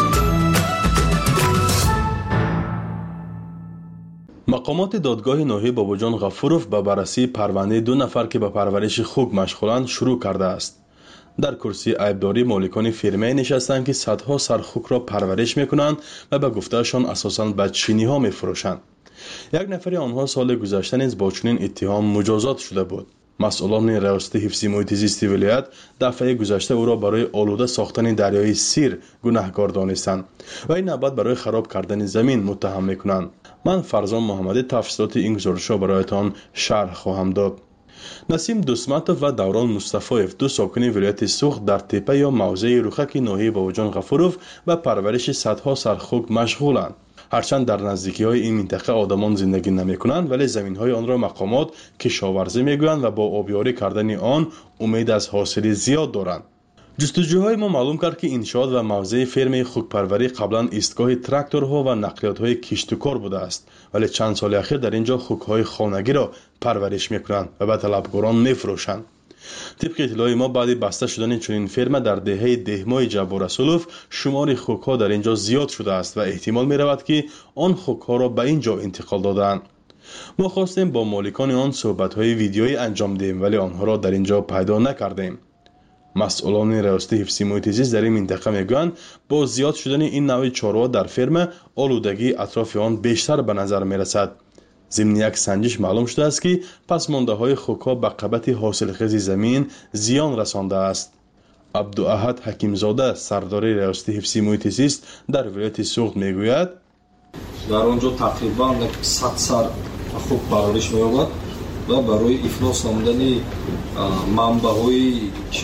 مقامات دادگاه ناحیه باباجان غفوروف به بررسی پرونده دو نفر که به پرورش خوک مشغولند شروع کرده است. در کرسی عیبداری مالکان فیرمه نشستند که صدها سرخوک را پرورش میکنند و به گفتهشان اساساً به چینی ها میفروشند. یک نفر آنها سال گذشته نیز با چنین اتهام مجازات شده بود. مسئولان ریاست حفظ محیط زیست ولایت دفعه گذشته او را برای آلوده ساختن دریای سیر گناهکار دانستند و این نوبت برای خراب کردن زمین متهم میکنند. من فرزان محمدی تفصیلات این گزارش را برایتان شرح خواهم داد. نسیم دوسمتوف و دوران مصطفایف دو ساکن ولایت سوخت در تپه یا موضع رخک ناحیه باباجان غفوروف و پرورش صدها سرخوک مشغولند. هرچند در نزدیکی های این منطقه آدمان زندگی نمی کنند، ولی زمین های آن را مقامات کشاورزی می گویند و با آبیاری کردن آن امید از حاصل زیاد دارند. جستجوهای ما معلوم کرد که انشاءات و موضع فرم خوکپروری قبلا ایستگاه تراکتورها و نقلیات های کشت و کار بوده است، ولی چند سال اخیر در اینجا خوک های خانگی را پرورش می کنند و به طلبکاران می فروشند. طبق اطلاع ما بعد بسته شدن چنین فرم در دهه دهمای جبار رسولوف شمار خوک ها در اینجا زیاد شده است و احتمال می رود که آن خوک ها را به اینجا انتقال دادند. ما خواستیم با مالکان آن صحبت های ویدیویی انجام دهیم، ولی آنها را در اینجا پیدا نکردیم. مسئولان ریاست حفظ محیط زیست در این منطقه میگویند با زیاد شدن این نوع چاروا در فرم آلودگی اطراف آن بیشتر به نظر می رسد. ضمن یک سنجش معلوم شده است که پسمانده های خوک‌ها به قبط حاصلخیز زمین زیان رسانده است. عبداحد حکیمزاده سردار ریاست حفظ محیط زیست در ولایت سوخت میگوید در آنجا تقریبا صد سر خوک پرورش می‌یابد و برای افلاس نمودن منبع‌های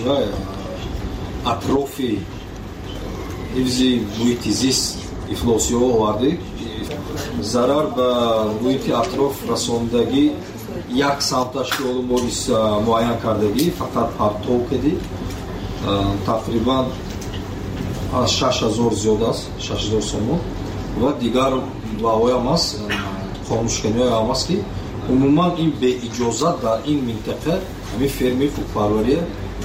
اطراف حفظ محیط زیست افلاسی‌ها آورده. зарар ба муҳити атроф расондагӣ як самташки олу морис муайян кардагӣ фақат партов кади тақрибан аз шаш ҳазор зиёд аст, шаш ҳазор сомон ва дигар ваҳоям аст, хомӯшканиҳоям аст ки умуман ин беиҷозат дар ин минтақа ҳамин ферми хукпарвария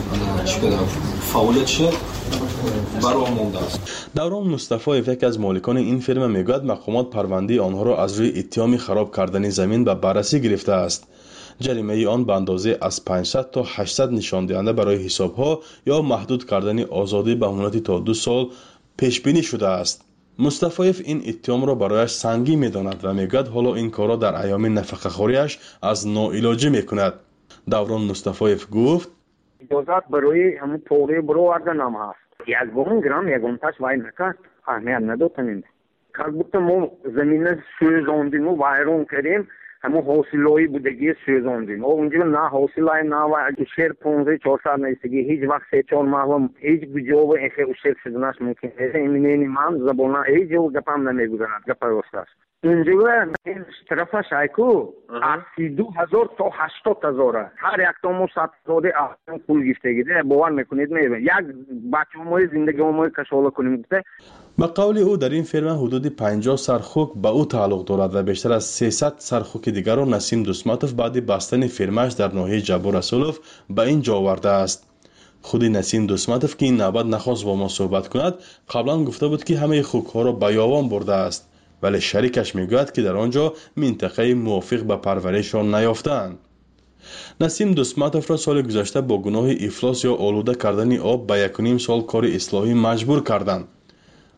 фаъолиятша برام مونده است. دوران مصطفایف یک از مالکان این فرم میگوید مقامات پرونده آنها را از روی اتهام خراب کردن زمین به بررسی گرفته است. جریمه آن به اندازه از پانصد تا هشتصد نشان دهنده برای حسابها یا محدود کردن آزادی به مدت تا دو سال پیش بینی شده است. مصطفایف این اتهام را برایش سنگین میداند و میگوید حالا این کار را در ایام نفقه خوریش از ناعلاجی میکند. دوران مصطفایف گفت اجازت برای همون توری برو ورده نام هست. یگون گرام یگون تاش وای نکرد اهمیت ندادن. کار بود ما زمین سوزاندیم و وایرون کردیم همون حاصلایی بودگی سوزاندیم. اونجا نه حاصلای نه و شهر پانزده چهارصد نیستگی هیچ وقت سه چهار ماه هیچ بجواب اخیر شهر شدنش ممکن است. این من زبان هیچ جو گپام نمیگذارد گپ راست. اینجا این طرف شایکو سی دو هزار تا هشتاد هزار هر یک تامو صد هزار آن پول گرفته گیره باور میکنید نه یک بچه‌مون زندگی ما کشاله کنیم گفته. به قول او در این فرم حدود پنجاه سرخوک به او تعلق دارد و بیشتر از سیصد سرخوک دیگر را نسیم دوسمتوف بعد بستن فرمش در ناحیه جبار رسولوف به اینجا آورده است. خود نسیم دوسمتوف که این نوبت نخواست با ما صحبت کند قبلا گفته بود که همه خوک ها را به یاوان برده است، ولی شریکش میگوید که در آنجا منطقه موافق به پرورش را نیافتند. نسیم دوسمتوف را سال گذشته با گناه افلاس یا آلوده کردن آب به یک و نیم سال کار اصلاحی مجبور کردند.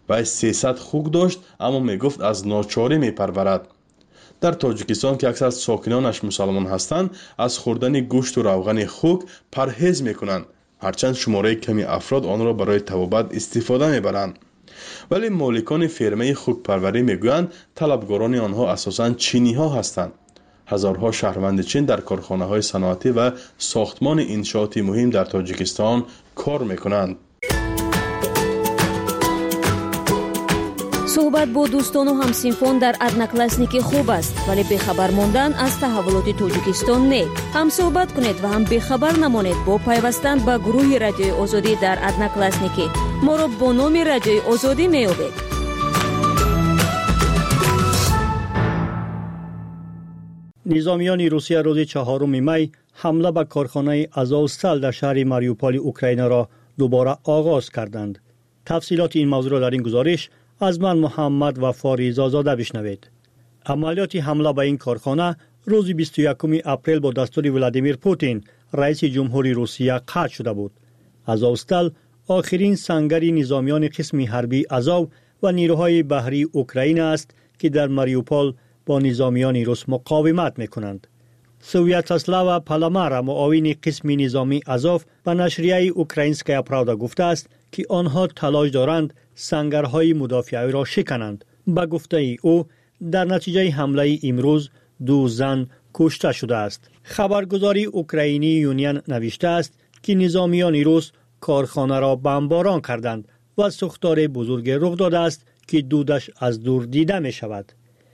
و سیصد خوک داشت اما میگفت از ناچاری میپرورد. در تاجیکستان که اکثر ساکنانش مسلمان هستند از خوردن گوشت و روغن خوک پرهیز میکنند، هرچند شماره کمی افراد آن را برای طبابت استفاده میبرند. ولی مالکان فرمه خوک پروری میگویند طلبگاران آنها اساساً چینی ها هستند. هزارها شهروند چین در کارخانه های صنعتی و ساختمان انشاءاتی مهم در تاجیکستان کار میکنند. صحبت با دوستان و همسینفان در ادناکلاسنیکی خوب است، ولی بخبر ماندن از تحولات تاجیکستان نه. هم صحبت کنید و هم بخبر نمانید با پیوستن به گروه رادیوی آزادی در ادناکلاسنیکی. ما را با نام رادیوی آزادی می‌یابید. نظامیان روسیه روز چهارم می حمله به کارخانه آزوستال در شهر ماریوپول اوکراین را دوباره آغاز کردند. تفصیلات این موضوع را در این گزارش از من محمد و فاریزا زاده بشنوید. عملیات حمله به این کارخانه روز بیست و یکم اپریل با دستور ولادیمیر پوتین رئیس جمهوری روسیه قطع شده بود. آزوستال آخرین سنگر نظامیان قسم حربی آزوو و نیروهای بحری اوکراین است که در ماریوپول با نظامیان روس مقاومت میکنند. سویاتسلاوا پالامارا معاون قسم نظامی آزوو به نشریه اوکراینسکایا پراودا گفته است که آنها تلاش دارند سنگرهای مدافعی را شکنند. به گفته او در نتیجه حمله امروز دو زن کشته شده است. خبرگزاری اوکراینی یونین نوشته است که نظامیان روس کارخانه را بمباران کردند و سوختار بزرگ رخ داده است که دودش از دور دیده می شود.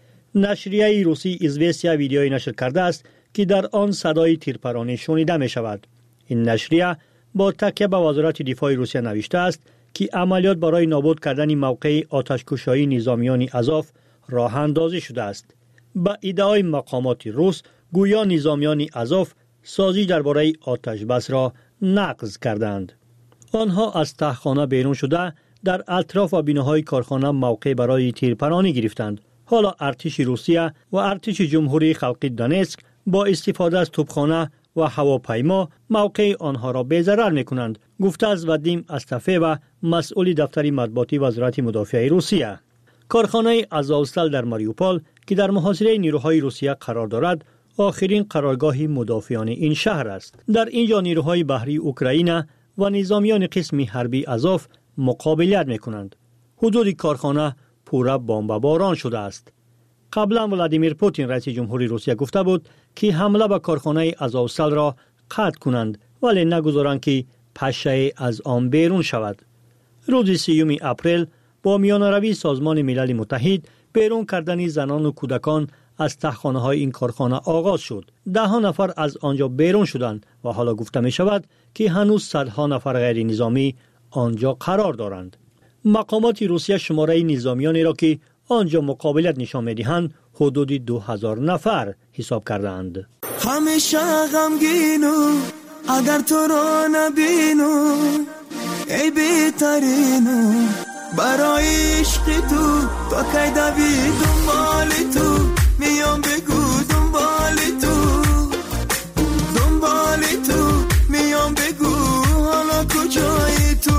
نشریه روسی ایزوستیا ویدیویی نشر کرده است که در آن صدای تیرپرانی شنیده می شود. این نشریه با تکیه به وزارت دفاع روسیه نوشته است که عملیات برای نابود کردن موقع آتش‌کشایی نظامیان آزوو راه اندازی شده است. با ادعای مقامات روس گویا نظامیان آزوو سازی درباره آتش بس را نقض کردند. آنها از تهخانه بیرون شده در اطراف و بناهای کارخانه موقع برای تیرپرانی گرفتند. حالا ارتش روسیه و ارتش جمهوری خلقی دونتسک با استفاده از توپخانه و هواپیما موقع آنها را بی‌ضرر می‌کنند، گفته از ودیم استافه و مسئول دفتر مطبوعاتی وزارت مدافع روسیه. کارخانه آزوستال در ماریوپول که در محاصره نیروهای روسیه قرار دارد، آخرین قرارگاه مدافعان این شهر است. در اینجا نیروهای بحری اوکراین و نظامیان قسم حربی آزوو مقابلت می‌کنند. حدود کارخانه پورا بمباران شده است. قبلا ولادیمیر پوتین رئیس جمهوری روسیه گفته بود که حمله به کارخانه آزوستال را قطع کنند ولی نگذارند که پشه از آن بیرون شود. روز سیوم اپریل با میانروی سازمان ملل متحد بیرون کردن زنان و کودکان از تهخانه های این کارخانه آغاز شد. ده ها نفر از آنجا بیرون شدند و حالا گفته می شود که هنوز صدها نفر غیر نظامی آنجا قرار دارند. مقامات روسیه شماره نظامیانی را که آنجا مقابلت نشان می‌دهند حدود دو هزار نفر حساب کردند. همیشه غمگینو اگر تو را نبینو ای بهترینو برای عشق تو تا کی دوی دنبال تو میام بگو دنبال تو دنبال تو میام بگو حالا کجایی تو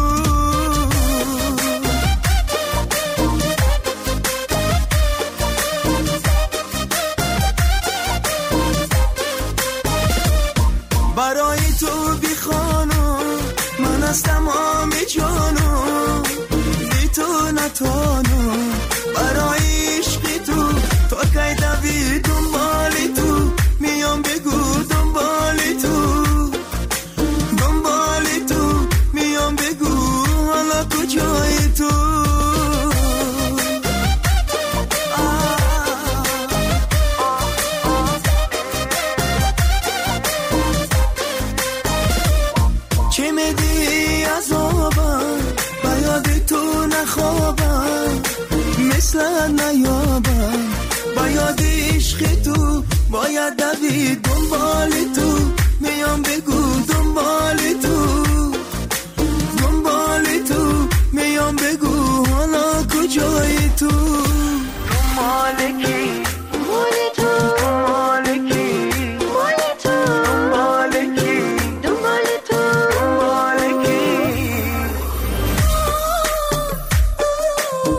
برای تو بی خانو من از تمام جانو بی تو نتانو برای عشق تو تا کی دوی دنبال تو میام بگو دنبال تو دنبال تو میام بگو حالا کجای تو چه میدی عذابم باید تو نخوابم مثل نیابم باید عشق تو باید دوی دنبال تو میام بگو دنبال تو دنبال تو میام بگو حالا کجای تو دنبال کی دنبال تو دنبال کی دنبال تو دنبال کی دنبال تو دنبال کی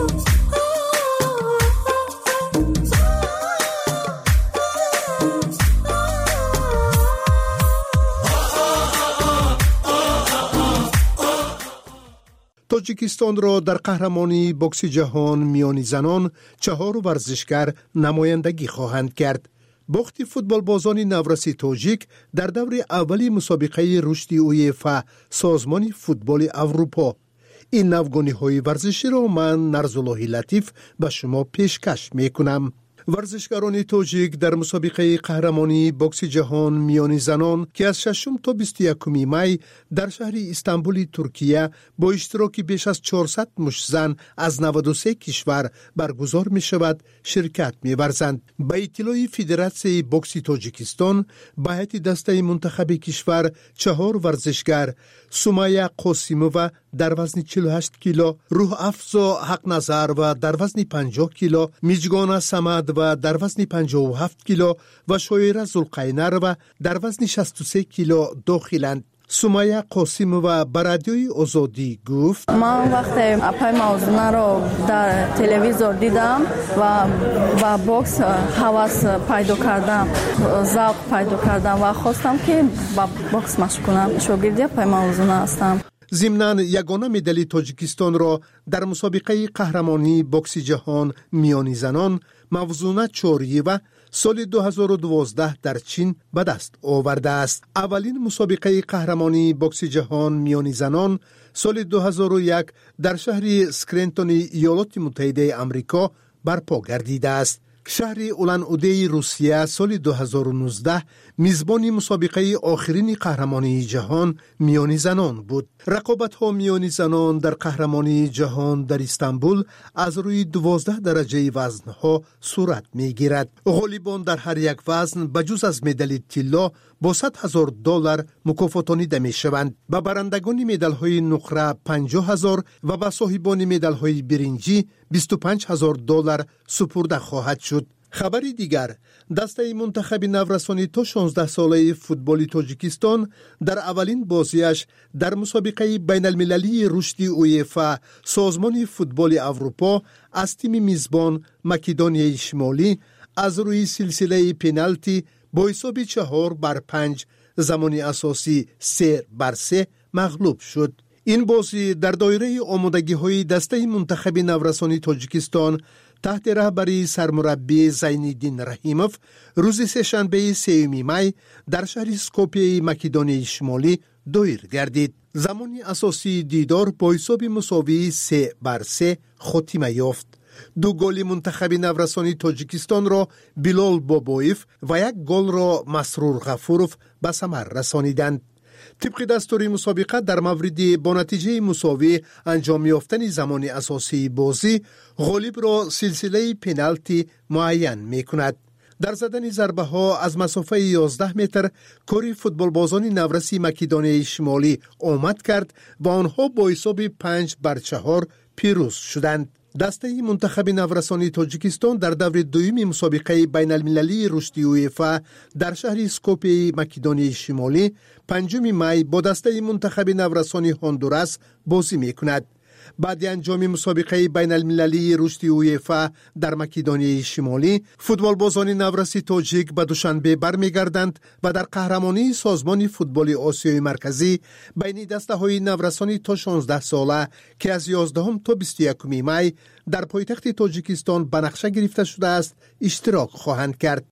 تاجیکستان را در قهرمانی بوکس جهان میان زنان چهار ورزشکار نمایندگی خواهند کرد. باخت فوتبال بازان نورس تاجیک در دور اولی مسابقه رشد اویفا سازمان فوتبال اروپا. این نوگانی های ورزشی را من نرزالله لطیف به شما پیشکش می کنم. ورزشکاران تاجیک در مسابقه قهرمانی بوکس جهان میان زنان که از ششم تا بیست و یکم می در شهر استانبول ترکیه با اشتراک بیش از چهارصد مش زن از نود و سه کشور برگزار می شود شرکت می ورزند. به اطلاع فدراسیون بوکس تاجیکستان به هیئت دسته منتخب کشور چهار ورزشکار سمیه قاسیمووا در وزن چهل و هشت کیلو، روح افزا حق نظر و در وزن پنجاه کیلو، میجگان سمد و در وزن پنجاه و هفت کیلو و شایره زلقینر و در وزن شصت و سه کیلو داخلند. سمیه قاسیمووا به رادیوی آزادی گفت: من وقتی اپای موضوع را در تلویزیون دیدم و با بوکس هوس پیدا کردم، ذوق پیدا کردم و خواستم که با بوکس مشغول کنم. شاگرد اپای موضوع هستم. ضمناً یگانه مدال تاجیکستان را در مسابقه قهرمانی بوکس جهان میان زنان موزونه چوریه سال دو هزار و دوازده در چین به دست آورده است. اولین مسابقه قهرمانی بوکس جهان میان زنان سال دو هزار و یک در شهر سکرنتون ایالات متحده آمریکا برپا گردیده است. شهر اولان اودهی روسیه سال دو هزار و نوزده میزبان مسابقه آخرین قهرمانی جهان میان زنان بود. رقابت ها میان زنان در قهرمانی جهان در استانبول از روی دوازده درجه وزن ها صورت می گیرد. غالبان در هر یک وزن بجز از مدال طلا با صد هزار دلار مکافاتانیده می شوند. به برندگان مدال های نقره پنجاه هزار و به صاحبان مدال های برنجی بیست و پنج هزار دلار سپرده خواهد شد. خبری دیگر، دسته منتخب نورسانی تا شانزده ساله فوتبال تاجیکستان در اولین بازیش در مسابقه بین المللی رشد اویفا سازمان فوتبال اروپا از تیم میزبان مکدونیای شمالی از روی سلسله پنالتی با حساب چهار بر پنج زمانی اساسی سه بر سه مغلوب شد. این بازی در دایره آمادگی های دسته منتخب نورسانی تاجیکستان تحت رهبری سرمربی زینالدین رحیموف روز سه‌شنبه سوم می در شهر اسکوپیه مکدونیای شمالی دایر گردید. زمانی اساسی دیدار با حساب مساوی سه بر سه خاتمه یافت. دو گل منتخب نورسانی تاجیکستان را بلال بابایف و یک گل را مسرور غفوروف به ثمر رسانیدند. طبق دستور مسابقه در مورد با نتیجه مساوی انجام یافتن زمان اساسی بازی غالب را سلسله پنالتی معین می کند. در زدن ضربه ها از مسافه یازده متر کاری فوتبال بازان نورسی مکدونیای شمالی آمد کرد و آنها با حساب پنج بر چهار پیروز شدند. دسته منتخب نورسانی تاجیکستان در دور دوم مسابقه بین المللی رشد اویفا در شهر اسکوپیه مکدونیای شمالی پنجم می با دسته منتخب نورسانی هندوراس بازی می کند. بعد انجام مسابقه بین المللی رشد اویفا در مکدونیای شمالی فوتبال بازان نورسی تاجیک به دوشنبه برمیگردند و در قهرمانی سازمان فوتبال آسیای مرکزی بین دسته های نورسانی تا شانزده ساله که از یازدهم تا بیست و یکم می در پایتخت تاجیکستان به نقشه گرفته شده است اشتراک خواهند کرد.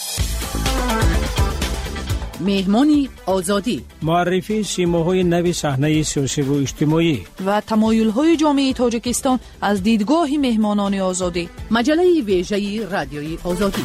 مهمانی آزادی، معرفی سیماهای نو صحنه سیاسی و اجتماعی و تمایل‌های جامعه تاجیکستان از دیدگاه مهمانان آزادی. مجله ویژه رادیوی آزادی.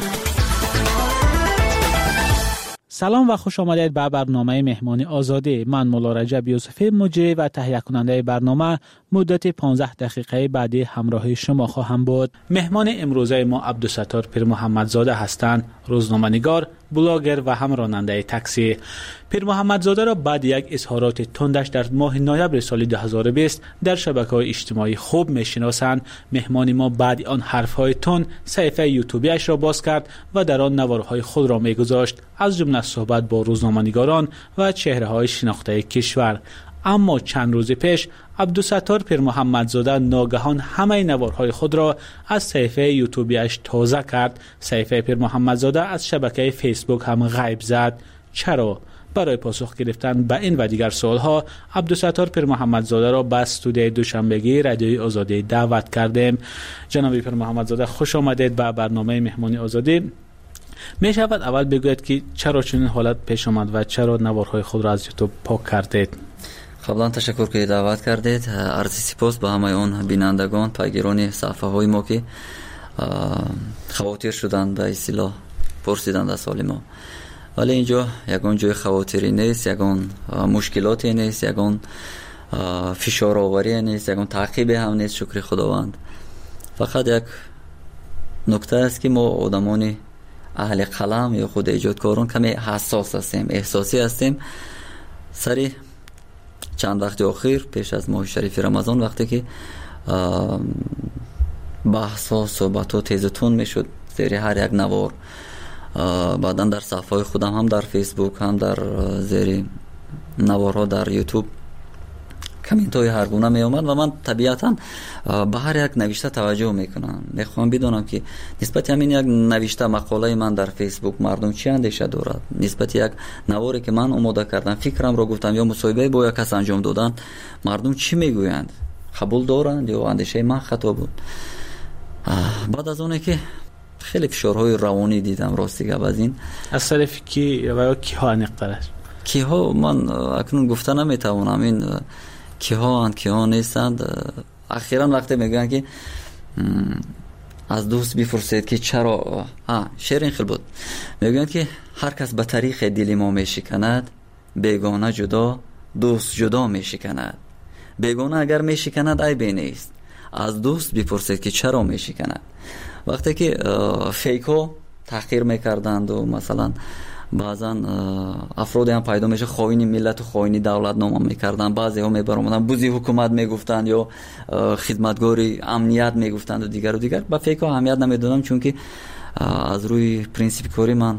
سلام و خوش آمدید به برنامه مهمانی آزادی. من مولا رجب یوسف مجری و تهیه کننده برنامه مدت پانزده دقیقه بعدی همراه شما خواهم بود. مهمان امروزه ما عبدالستار پیر محمدزاده هستند، روزنامه‌نگار، بلاگر و هم راننده تاکسی. پیر محمدزاده را بعد یک اظهارات تندش در ماه نوامبر سال دو هزار و بیست در شبکه‌های اجتماعی خوب می‌شناسند. مهمان ما بعد آن حرف‌های تند صفحه یوتیوبیش را باز کرد و در آن نوارهای خود را می‌گذاشت، از جمله صحبت با روزنامه‌نگاران و چهره‌های شناخته کشور. اما چند روز پیش عبدالستار پیر محمدزاده ناگهان همه نوارهای خود را از صفحه یوتیوبیش تازه کرد. صفحه پیر محمدزاده از شبکه فیسبوک هم غیب زد. چرا؟ برای پاسخ گرفتن به این و دیگر سوالها عبدالستار پیر محمدزاده را به استودیوی دوشنبگی رادیوی آزادی دعوت کردیم. جناب پیر محمدزاده خوش آمدید به برنامه مهمانی آزادی. می شود اول بگوید که چرا چنین حالت پیش آمد و چرا نوارهای خود را از یوتیوب پاک کردید؟ قبلا تشکر که دعوت کردید. عرض سپاس به همه اون بینندگان پیگیران صفحه های ما که خواطر شدند به اصطلاح پرسیدند از حال ما. ولی اینجا یگان جای خواطری نیست، یگان مشکلاتی نیست، یگان فشار آوری نیست، یگان تعقیب هم نیست. شکر خداوند. فقط یک نکته است که ما آدمان اهل قلم یا خود ایجادکاران کمی حساس هستیم، احساسی هستیم. سری چند وقت اخیر پیش از ماه شریف رمضان وقتی که بحث ها صحبت ها تیزتون میشد زیر هر یک نوار، بعدا در صفحه های خودم هم در فیسبوک هم در زیر نوارها در یوتیوب کامنت های هر گونه می اومد و من طبیعتا به هر یک نوشته توجه میکنم. میخوام بدونم که نسبت همین یک نوشته مقاله من در فیسبوک مردم چی اندیشه دارد، نسبت یک نواری که من آماده کردم فکرم را گفتم یا مصاحبه با یک کس انجام دادن مردم چی میگویند، قبول دارند یا اندیشه من خطا بود. بعد از اونه که خیلی فشارهای روانی دیدم راستی از این از طرف کی و کی ها نقطرش کی ها من اکنون گفته نمیتوانم این کی ها اند کی ها نیستند. اخیراً وقتی میگن که از دوست بپرسید که چرا ها شیرین خیلی بود میگن که هر کس به طریق دل ما میشکند بیگانه جدا دوست جدا میشکند. بیگانه اگر میشکند عیبی نیست، از دوست بپرسید که چرا میشکند. وقتی که فیکو تحقیر میکردند و مثلا بعضا افرادی هم پیدا میشه خائن ملت و خائن دولت نام میکردن، بعضی ها میبرامدن بوزی حکومت میگفتند یا خدمتگاری امنیت میگفتند و دیگر و دیگر. با فیکو اهمیت نمیدادم چون که از روی پرینسیپ کاری من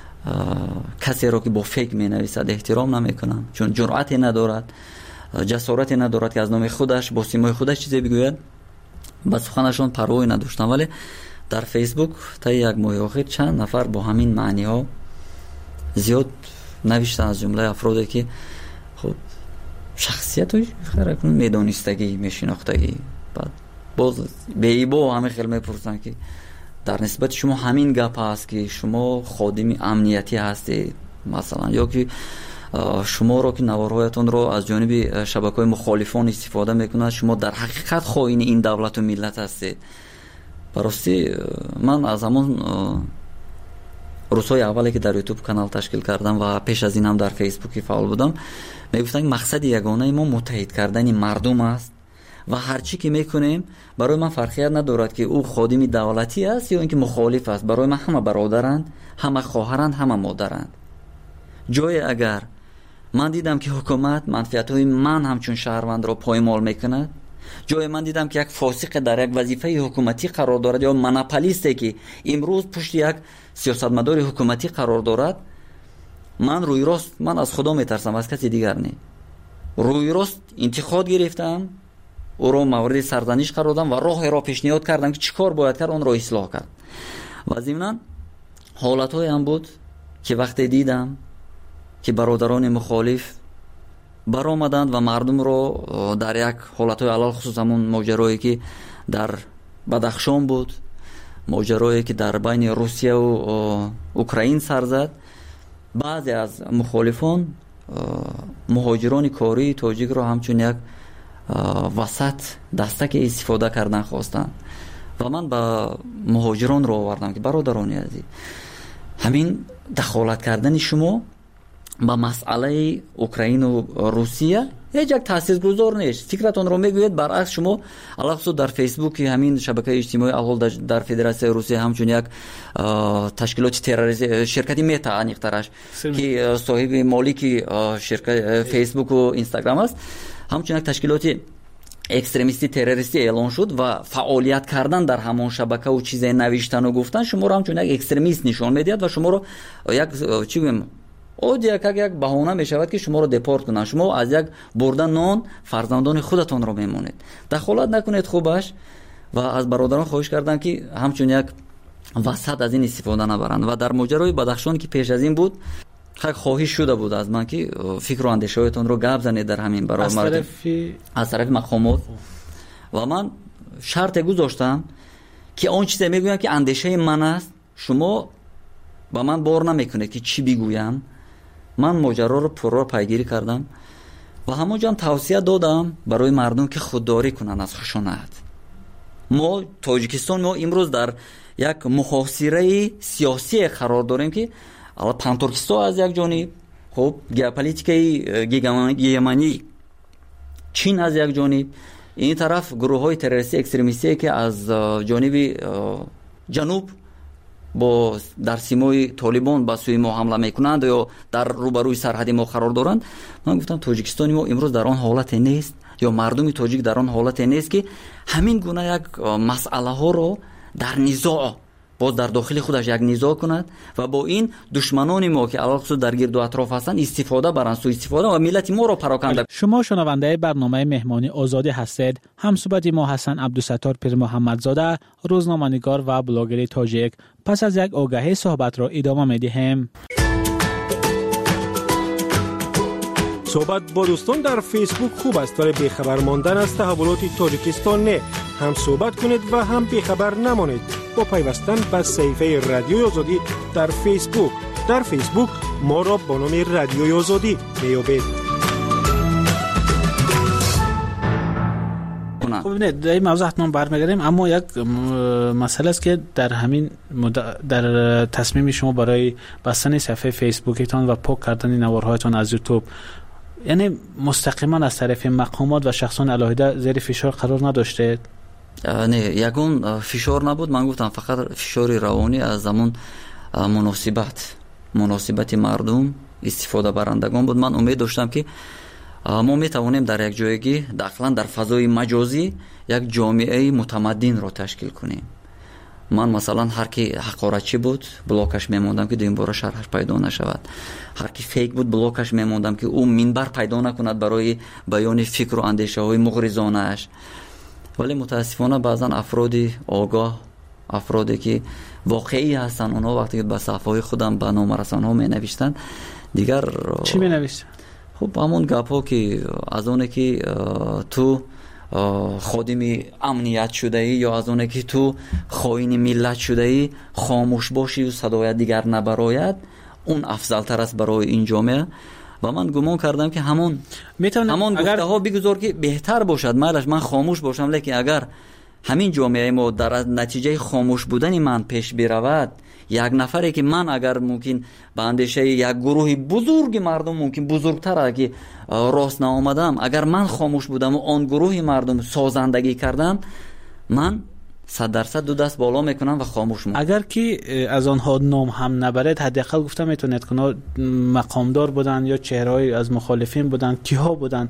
کسی را که با فیک مینویسد احترام نمیکنم، چون جرأتی ندارد، جسارتی ندارد که از نام خودش با سیمای خودش چیزی بگوید. با سخنشون پروایی نداشتم. ولی در فیسبوک تا یک ماه اخیر چند نفر با همین معنی ها زیاد نوشتن، از جمله افرادی که خب شخصیت های خیلی میدانستگی میشناختگی. بعد باز به ایبا همه خیلی میپرسن که در نسبت شما همین گپ هست که شما خادم امنیتی هستید مثلا، یا که شما رو که نوارهایتون رو از جانب شبکه‌های مخالفان استفاده میکنند شما در حقیقت خائن این دولت و ملت هستید. براستی من از همون روزهای اولی که در یوتیوب کانال تشکیل کردم و پیش از این هم در فیسبوک فعال بودم میگفتن مقصد یگانه ما متحد کردن مردم است و هرچی که میکنیم برای من فرقیت ندارد که او خادم دولتی است یا اینکه مخالف است. برای من همه برادرند، همه خواهرند، همه مادرند. جای اگر من دیدم که حکومت منفعت‌های من همچون شهروند را پایمال میکند، جای من دیدم که یک فاسق در یک وظیفه حکومتی قرار دارد یا مونوپولیستی که امروز پشت یک سیاستمدار حکومتی قرار دارد، من روی راست من از خدا میترسم، از کسی دیگر نه. روی راست انتقاد گرفتم، او را مورد سرزنش قرار دادم و راه را پیشنهاد کردم که چیکار باید کرد آن را اصلاح کرد. و ضمناً حالت‌های هم بود که وقتی دیدم که برادران مخالف برآمدند و مردم رو در یک حالت‌های علل خصوص همون ماجرایی که در بدخشان بود، ماجرایی که در بین روسیه و اوکراین سر زد، بعضی از مخالفان مهاجران کاری تاجیک رو همچون یک وسط دستک استفاده کردن خواستند و من با مهاجران رو آوردم که برادران عزیز همین دخالت کردن شما با مسئله اوکراین و روسیه هیچ یک تاثیرگذار نیست. فکرتون رو میگوید برعکس شما علاوه در فیسبوک همین شبکه اجتماعی اول در فدراسیون روسیه همچون یک تشکیلات تروریستی شرکتی متا انیقترش که صاحب مالک شرکت فیسبوک و اینستاگرام است، همچون یک تشکیلات اکستریمیستی تروریستی اعلان شد و فعالیت کردن در همان شبکه و چیزای نوشتن و گفتن شما رو همچون یک اکستریمیست نشان میدهد و شما رو یک چی بگم او یک یک بهانه می شود که شما رو دپورت کنن. شما از یک بردن نان فرزندان خودتون رو میمونید. دخالت نکنید خوبش و از برادران خواهش کردم که همچون یک وسط از این استفاده نبرند. و در ماجرای بدخشان که پیش از این بود خیلی خواهش شده بود از من که فکر و اندیشه‌هایتون رو گپ زنید در همین برای از مورد طرف از طرف مقامات و من شرط گذاشتم که اون چیزی میگویم که اندیشه من است شما با من بار نمیکنه که چی بگویم. من ماجرا رو پرو پیگیری کردم و همونجا هم توصیه دادم برای مردم که خودداری کنن از خشونت. ما تاجیکستان ما امروز در یک محاصره سیاسی قرار داریم که الان پانترکیستان از یک جانب، خب ژئوپلیتیکای گیگمانی چین از یک جانب، این طرف گروه های تروریستی اکستریمیستی که از جانب جنوب با در سیمای طالبان با سوی ما حمله میکنند یا در روبروی سرحدی ما قرار دارند. من گفتم تاجیکستان ما امروز در آن حالت نیست یا مردم تاجیک در آن حالت نیست که همین گونه یک مسئله ها رو در نزاع باز در داخل خودش یک نزاع کند و با این دشمنان ما که علاوه در گرد و اطراف هستند استفاده برند، سوء استفاده و ملت ما را پراکنده. شما شنونده برنامه مهمانی آزادی هستید. همصحبت ما حسن عبدالستار پیر محمدزاده، روزنامه‌نگار و بلاگر تاجیک. پس از یک آگهی صحبت را ادامه می‌دهیم. صحبت با دوستان در فیسبوک خوب است ولی بیخبر ماندن از تحولات تاجیکستان نه. هم صحبت کنید و هم بیخبر نمانید با پیوستن به صفحه رادیوی آزادی در فیسبوک. در فیسبوک ما را با نام رادیوی آزادی میابید. خب نه در این موضوع حتما برمیگردیم، اما یک مسئله است که در همین در تصمیم شما برای بستن صفحه فیسبوکتان و پاک کردن نوارهایتان از یوتیوب، یعنی مستقیما از طرف مقامات و شخصان علاهده زیر فشار قرار نداشته؟ نه، یگون فشار نبود. من گفتم فقط فشار روانی از همون مناسبت مناسبت مردم استفاده برندگان بود. من امید داشتم که ما میتوانیم در یک جایگی داخلا در فضای مجازی یک جامعه متمدن را تشکیل کنیم. من مثلا هر کی حقارتچی بود بلاکش میموندم که دویم بار شرحش پیدا نشود، هر کی فیک بود بلاکش میموندم که او منبر پیدا نکند برای بیان فکر و اندیشه های مغرضانه اش. ولی متاسفانه بعضا افرادی آگاه، افرادی که واقعی هستن، اونها وقتی که به صفحه خودم به نام رسانه ها می نوشتن دیگر چی می نوشتن؟ خب همون گپ ها که از اونه که تو خادم امنیت شده ای یا از اونه که تو خائن ملت شده ای خاموش باشی و صدای دیگر نبراید، اون افضل تر است برای این جامعه. و من گمان کردم که همون همون اگر... گفته ها بگذار که بهتر باشد، مالش من خاموش باشم، لیکن اگر همین جامعه ما در نتیجه خاموش بودن من پیش برود، یک نفری که من اگر ممکن به اندیشه یک گروه بزرگ مردم ممکن بزرگتر اگه راست نآمدم، اگر من خاموش بودم و آن گروه مردم سازندگی کردم، من صد درصد دو دست بالا میکنم و خاموش میکنم. اگر که از آنها نام هم نبرد، حداقل گفتم میتونید که مقامدار بودن یا چهره‌ای از مخالفین بودن، کیها بودن،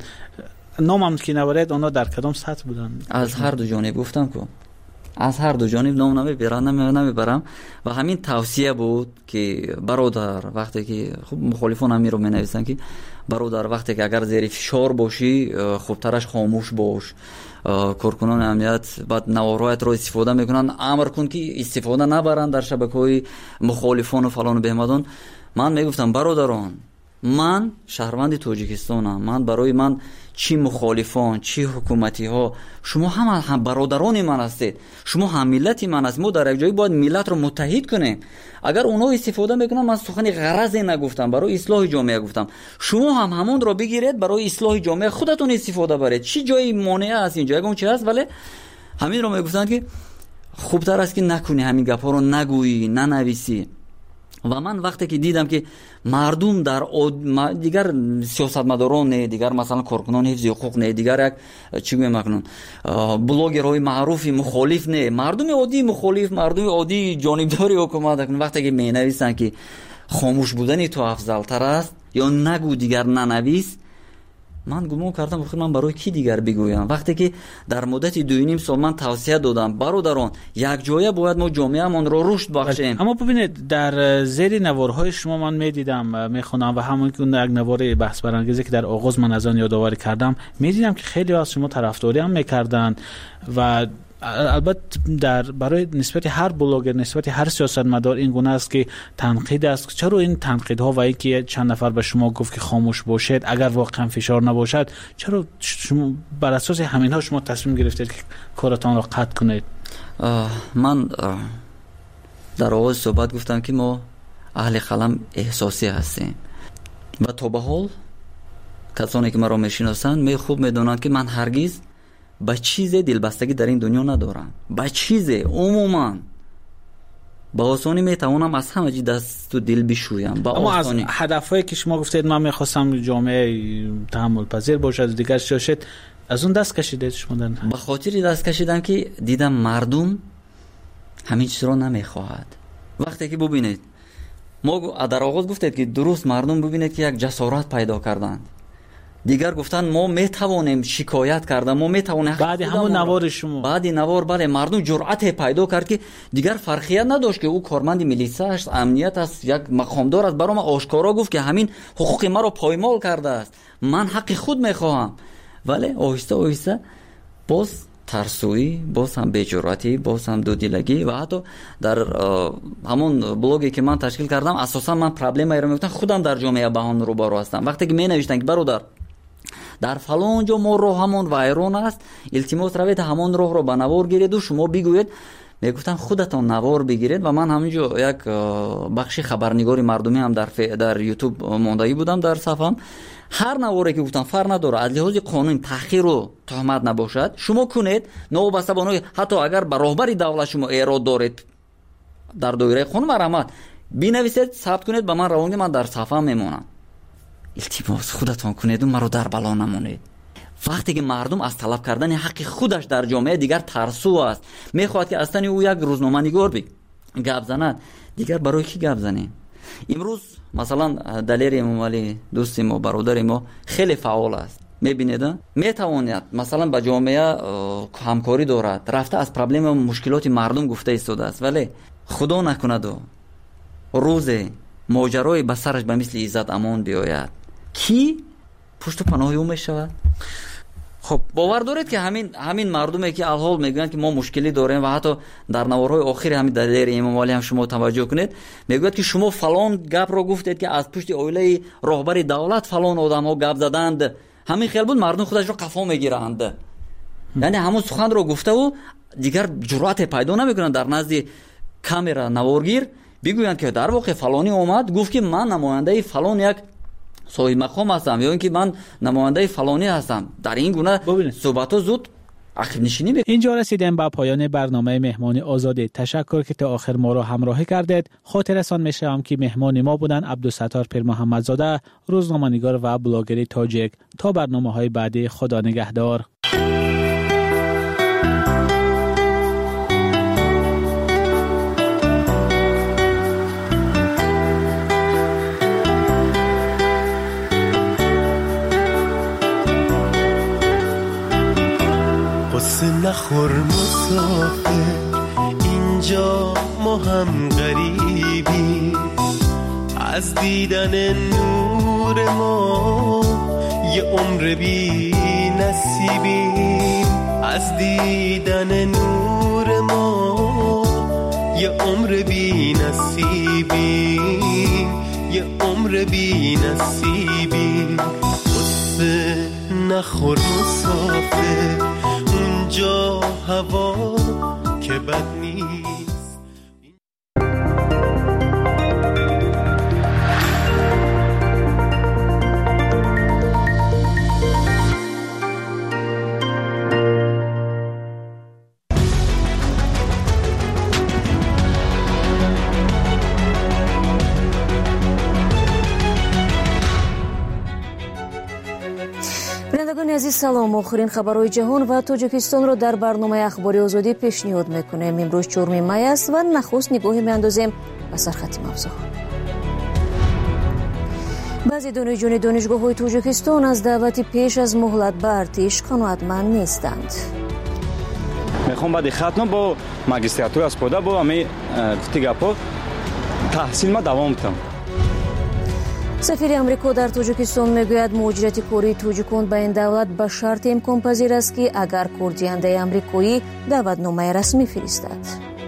نام هم که نبرد آنها در کدام سطح بودن؟ از هر دو جانب گفتم که از هر دو جانب نام نمیبرم نمیبرم و همین توصیه بود که برادر وقتی که خب مخالفان هم می رو می نویسن که برادر وقتی که اگر زیر فشار باشی خوبترش خاموش باش. کارکنان امنیت بعد نوارهایت رو استفاده میکنن، امر کن که استفاده نبرن در شبکه‌های مخالفان و فلان و بهمدان. من میگفتم برادران، من شهروند تاجیکستانم، من برای من چی مخالفان چی حکومتی ها، شما هم هم برادران من هستید، شما هم ملت من هستید. ما در یک جایی باید ملت رو متحد کنیم. اگر اونها استفاده میکنن، من سخن غرضی نگفتم، برای اصلاح جامعه گفتم، شما هم همون رو بگیرید برای اصلاح جامعه خودتون استفاده برید. چی جایی مانع است اینجا؟ اگه اون چی هست، ولی همین رو میگفتن که خوبتر است که نکنی، همین گپا رو نگویی، ننویسی. و من وقتی که دیدم که مردم در آد... دیگر سیاستمداران نه، دیگر مثلا کارکنان حفظ حقوق نه، دیگر یک چی گویم مکنون بلاگرهای معروفی مخالف نه، مردم عادی مخالف، مردم عادی جانبداری حکومت کنن، وقتی که می نویسن که خاموش بودن تو افضل تر است یا نگو دیگر ننویس، من گمان کردم بخیر من برای کی دیگر بگویم؟ وقتی که در مدت دو و نیم سال من توصیه دادم برادران یک جایه باید ما جامعه‌مان رو رشد بخشیم. اما ببینید در زیر نوارهای شما من میدیدم میخونم و همون که یک نوار بحث برانگیزی که در آغاز من از آن یادآوری کردم، میدیدم که خیلی از شما طرفداری هم میکردن و البته در برای نسبت هر بلاگر، نسبت هر سیاستمدار این گونه است که تنقید است. چرا این تنقیدها و اینکه چند نفر به شما گفت که خاموش باشید اگر واقعا فشار نباشد، چرا شما بر اساس همینها شما تصمیم گرفتید که کارتان را قطع کنید؟ من در آغاز صحبت گفتم که ما اهل قلم احساسی هستیم و تا به حال کسانی که مرا میشناسند می خوب میدونند که من هرگز به چیز دلبستگی در این دنیا ندارم. به چیز عموما با آسانی میتوانم از همه چیز دست و دل بشویم. اما از هدفهایی که شما گفتید من میخواستم جامعه تحمل پذیر باشد دیگر شاشد، از اون دست کشیدید شما؟ به خاطر دست کشیدم که دیدم مردم همین چیز را نمیخواهد. وقتی که ببینید ما در آغاز گفتید که درست مردم ببینید که یک جسارت پیدا کردند، دیگر گفتن ما میتوانیم شکایت کردن، ما میتوانیم بعد همون نوار شما بعد نوار بله مردم جرأت پیدا کرد که دیگر فرقیت نداشت که او کارمند میلیسا است، امنیت است، یک مقامدار است، برام آشکارا گفت که همین حقوق ما رو پایمال کرده است، من حق خود میخواهم. ولی آهسته آهسته باز ترسویی، باز هم بی‌جرأتی، باز هم دودیلگی و حتی در همون بلوگی که من تشکیل کردم اساسا من پرابلمی رو میگفتم خودم در جامعه بهان رو بارو هستم. وقتی که می نوشتن که برادر در فلان جا ما راه همون وایرون است، التماس روید همون راه رو به نوار گیرید و شما بگوید، میگفتن خودتان نوار بگیرید. و من همینجا یک بخشی خبرنگاری مردمی هم در ف... در یوتیوب ماندایی بودم در صفحم، هر نواری که گفتم فرق نداره از لحاظ قانون تحقیر و تهمت نباشد شما کنید، نوبسته بانوی حتی اگر به راهبری دولت شما ایراد دارید در دایره قانون مرامت بنویسید ثبت کنید به من روانگی، من در صفحه میمونم. التماس خودتان کنید و مرا در بلا نمونید. وقتی که مردم از طلب کردن حق خودش در جامعه دیگر ترسو است، میخواد که اصلا او یک روزنامه نگار بی گپ زند، دیگر برای کی گپ زنیم؟ امروز مثلا دلیر امامعلی دوست ما برادر ما خیلی فعال است، میبینید میتواند مثلا با جامعه همکاری دارد، رفته از پرابلم و مشکلات مردم گفته ایستاده است، ولی خدا نکند و روز ماجرای به سرش به مثل عزت امان بیاید کی پشت و پناه او میشود؟ خب باور دارید که همین همین مردمی که الحال میگن که ما مشکلی داریم و حتی در نوارهای آخر همین دلیر امامعلی هم شما توجه کنید میگوید که شما فلان گپ رو گفتید که از پشت اویله راهبر دولت فلان آدم‌ها گپ زدند، همین خیال بود مردم خودش رو قفا میگیرند. یعنی همون سخن رو گفته و دیگر جرأت پیدا نمیکنن در نزد کامرا نوارگیر بگویند که در واقع فلانی اومد گفت که من نماینده فلان یک صاحب مقام هستم یا اینکه من نماینده فلانی هستم. در این گونه صحبت‌ها زود عقب نشینی بکنید. اینجا رسیدیم به پایان برنامه مهمانی آزادی. تشکر که تا آخر ما را همراهی کردید. خاطرتان می‌شوم که مهمان ما بودن عبدالستار پیر محمدزاده، روزنامه‌نگار و بلاگر تاجیک. تا برنامه‌های بعدی خدا نگهدار. نخور مسافر اینجا ما هم غریبی، از دیدن نور ما یه عمر بی نصیبی، از دیدن نور ما یه عمر بی نصیبی، یه عمر بی نصیبی. قصه نخور مسافر اونجا هوا که بد نیست. بینندگان عزیز سلام. آخرین خبرهای جهان و تاجیکستان را در برنامه اخباری آزادی پیشنهاد میکنیم. امروز چهارم می است و نخست نگاهی میاندازیم به سرخط موضوع. بعضی دانشجویان دانشگاه‌های تاجیکستان از دعوت پیش از مهلت به ارتش قناعتمند نیستند. میخوام بعد ختم با ماجستراتور اسپودا با همه گفتی گپا تحصیل ما دوام بدم. سفیر امریکا در تاجیکستان میگوید مهاجرت کوری توجیکان به این دولت به شرط امکان پذیر است که اگر کردینده امریکایی دعوتنامه رسمی فرستد.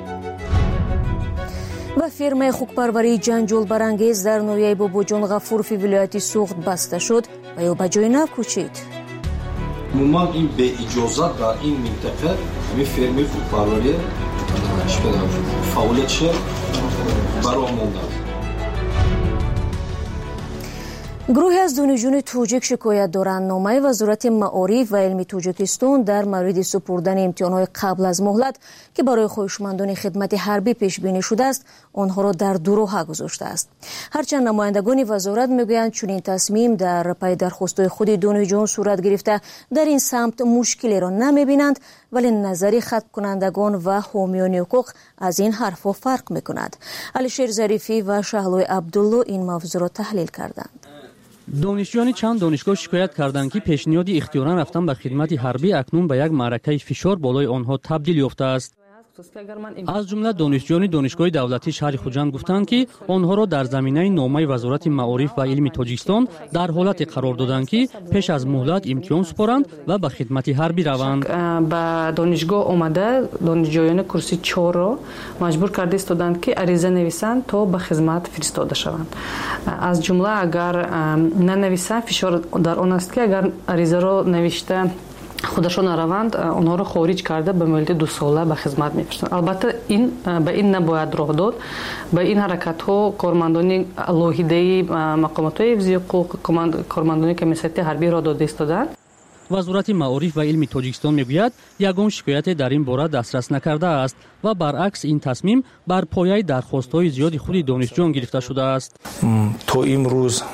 و فیرم خوکپروری جنجال برانگیز در نویای باباجان غفورفی ولایت سوخت بسته شد و یا به جای نو کوچید. عموما این به اجازت در این منطقه همین فیرم خوکپروری فعالیتش برام مونده. گروهی از دانشجویان توجیک شکایت دارند نامه وزارت معارف و علم تاجیکستان در مورد سپردن امتحانات قبل از مهلت که برای خواهشمندان خدمت حربی پیش بینی شده است آنها را در دو راه گذاشته است. هرچند نمایندگان وزارت میگویند چنین تصمیم در پی درخواست‌های خود دانشجویان صورت گرفته در این سمت مشکلی را نمیبینند، ولی نظری خط کنندگان و حامیان حقوق از این حرفها فرق میکند. علیشیر ظریفی و شهلوی عبدالله این موضوع را تحلیل کردند. دانشجویان چند دانشگاه شکایت کردند که پیشنهاد اختیارا رفتن به خدمت حربی اکنون به یک معرکه فشار بالای آنها تبدیل یافته است. از جمله دانشجویان دانشگاه دولتی شهر خوجند گفتند که آنها را در زمینه نامه وزارت معارف و علم تاجیکستان در حالت قرار دادند که پیش از مهلت امتحان سپارند و به خدمت حربی روند. به دانشگاه آمده دانشجویان کرسی چهار را مجبور کرده استادند که عریضه نویسند تا به خدمت فرستاده شوند. از جمله اگر ننویسند فشار در آن است که اگر عریضه را نوشته خودشان روند آنها را خارج کرده به مدت دو ساله به خدمت می‌فرستند. البته این به این نباید راه داد. به این حرکت ها کارمندان لاهیده مقامات حفظی حقوق کارمندان کمیسیت حربی را داده ایستادند. وزارت معارف و علم تاجیکستان میگوید یگان شکایت در این باره دسترس نکرده است و برعکس این تصمیم بر پایه درخواست‌های زیاد خود دانشجویان گرفته شده است. تا امروز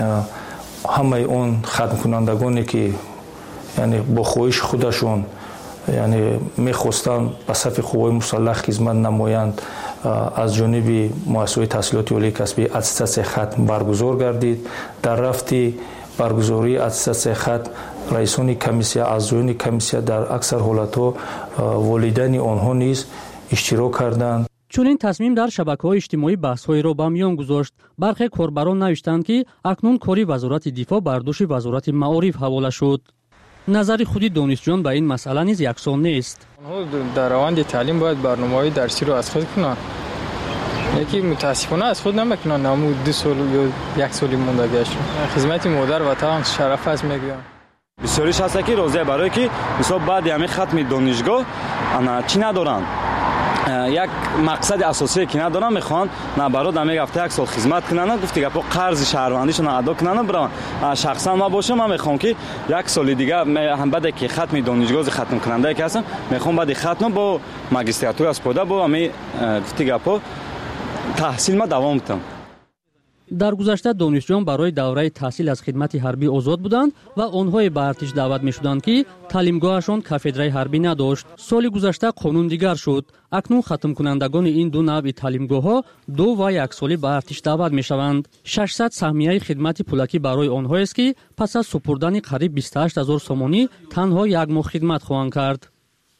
همه اون ختم کنندگانی که یعنی با خواهش خودشون یعنی میخواستن به صف قوای مسلح خدمت نمایند از جانب مؤسسه تحصیلات عالی کسبی اتستاسیون ختم برگزار گردید. در رفتی برگزاری اتستاسیون ختم رئیسان کمیسیه اعضایان کمیسیه در اکثر حالت‌ها والدین آنها نیز اشتراک کردند. چون این تصمیم در شبکه‌های اجتماعی بحث‌های را به میان گذاشت. برخی کاربران نوشتند که اکنون کاری وزارت دفاع بر دوش وزارت معارف حواله شد. نظر خودی دانشجویان به این مسئله نیز یکسان نیست. آنها در روند تعلیم باید برنامه‌های درسی را از خود کنند. یکی متاسفانه از خود نمیکنند. نمو دو سال یا یک سالی موندگیش. خدمت مادر وطن شرف است میگویم. بسیاریش هست که روزه برای که مثلا بعد همین ختم دانشگاه انا چی ندارن. یک مقصد اساسی که ندارن میخوان نه برات همین هفته یک سال خدمت کنن گفتی که قرض شهروندیشون ادا کنن برام شخصا ما باشه من میخوام که یک سال دیگه هم بعد که ختم دانشگاه ختم کننده که هستم میخوام بعد ختم با ماجستراتور اسپودا با همین گفتی گپا تحصیل ما دوام بدم. در گذشته دانشجویان برای دوره تحصیل از خدمت حربی آزاد بودند و آنها به ارتش دعوت می‌شدند که تعلیمگاهشان کافدرای حربی نداشت. سال گذشته قانون دیگر شد. اکنون ختم کنندگان این دو نوع تعلیمگاه‌ها دو و یک سالی به ارتش دعوت می‌شوند. ششصد سهمیه خدمت پولکی برای آنها است که پس از سپردن قریب بیست و هشت هزار سومانی تنها یک ماه خدمت خواهند کرد.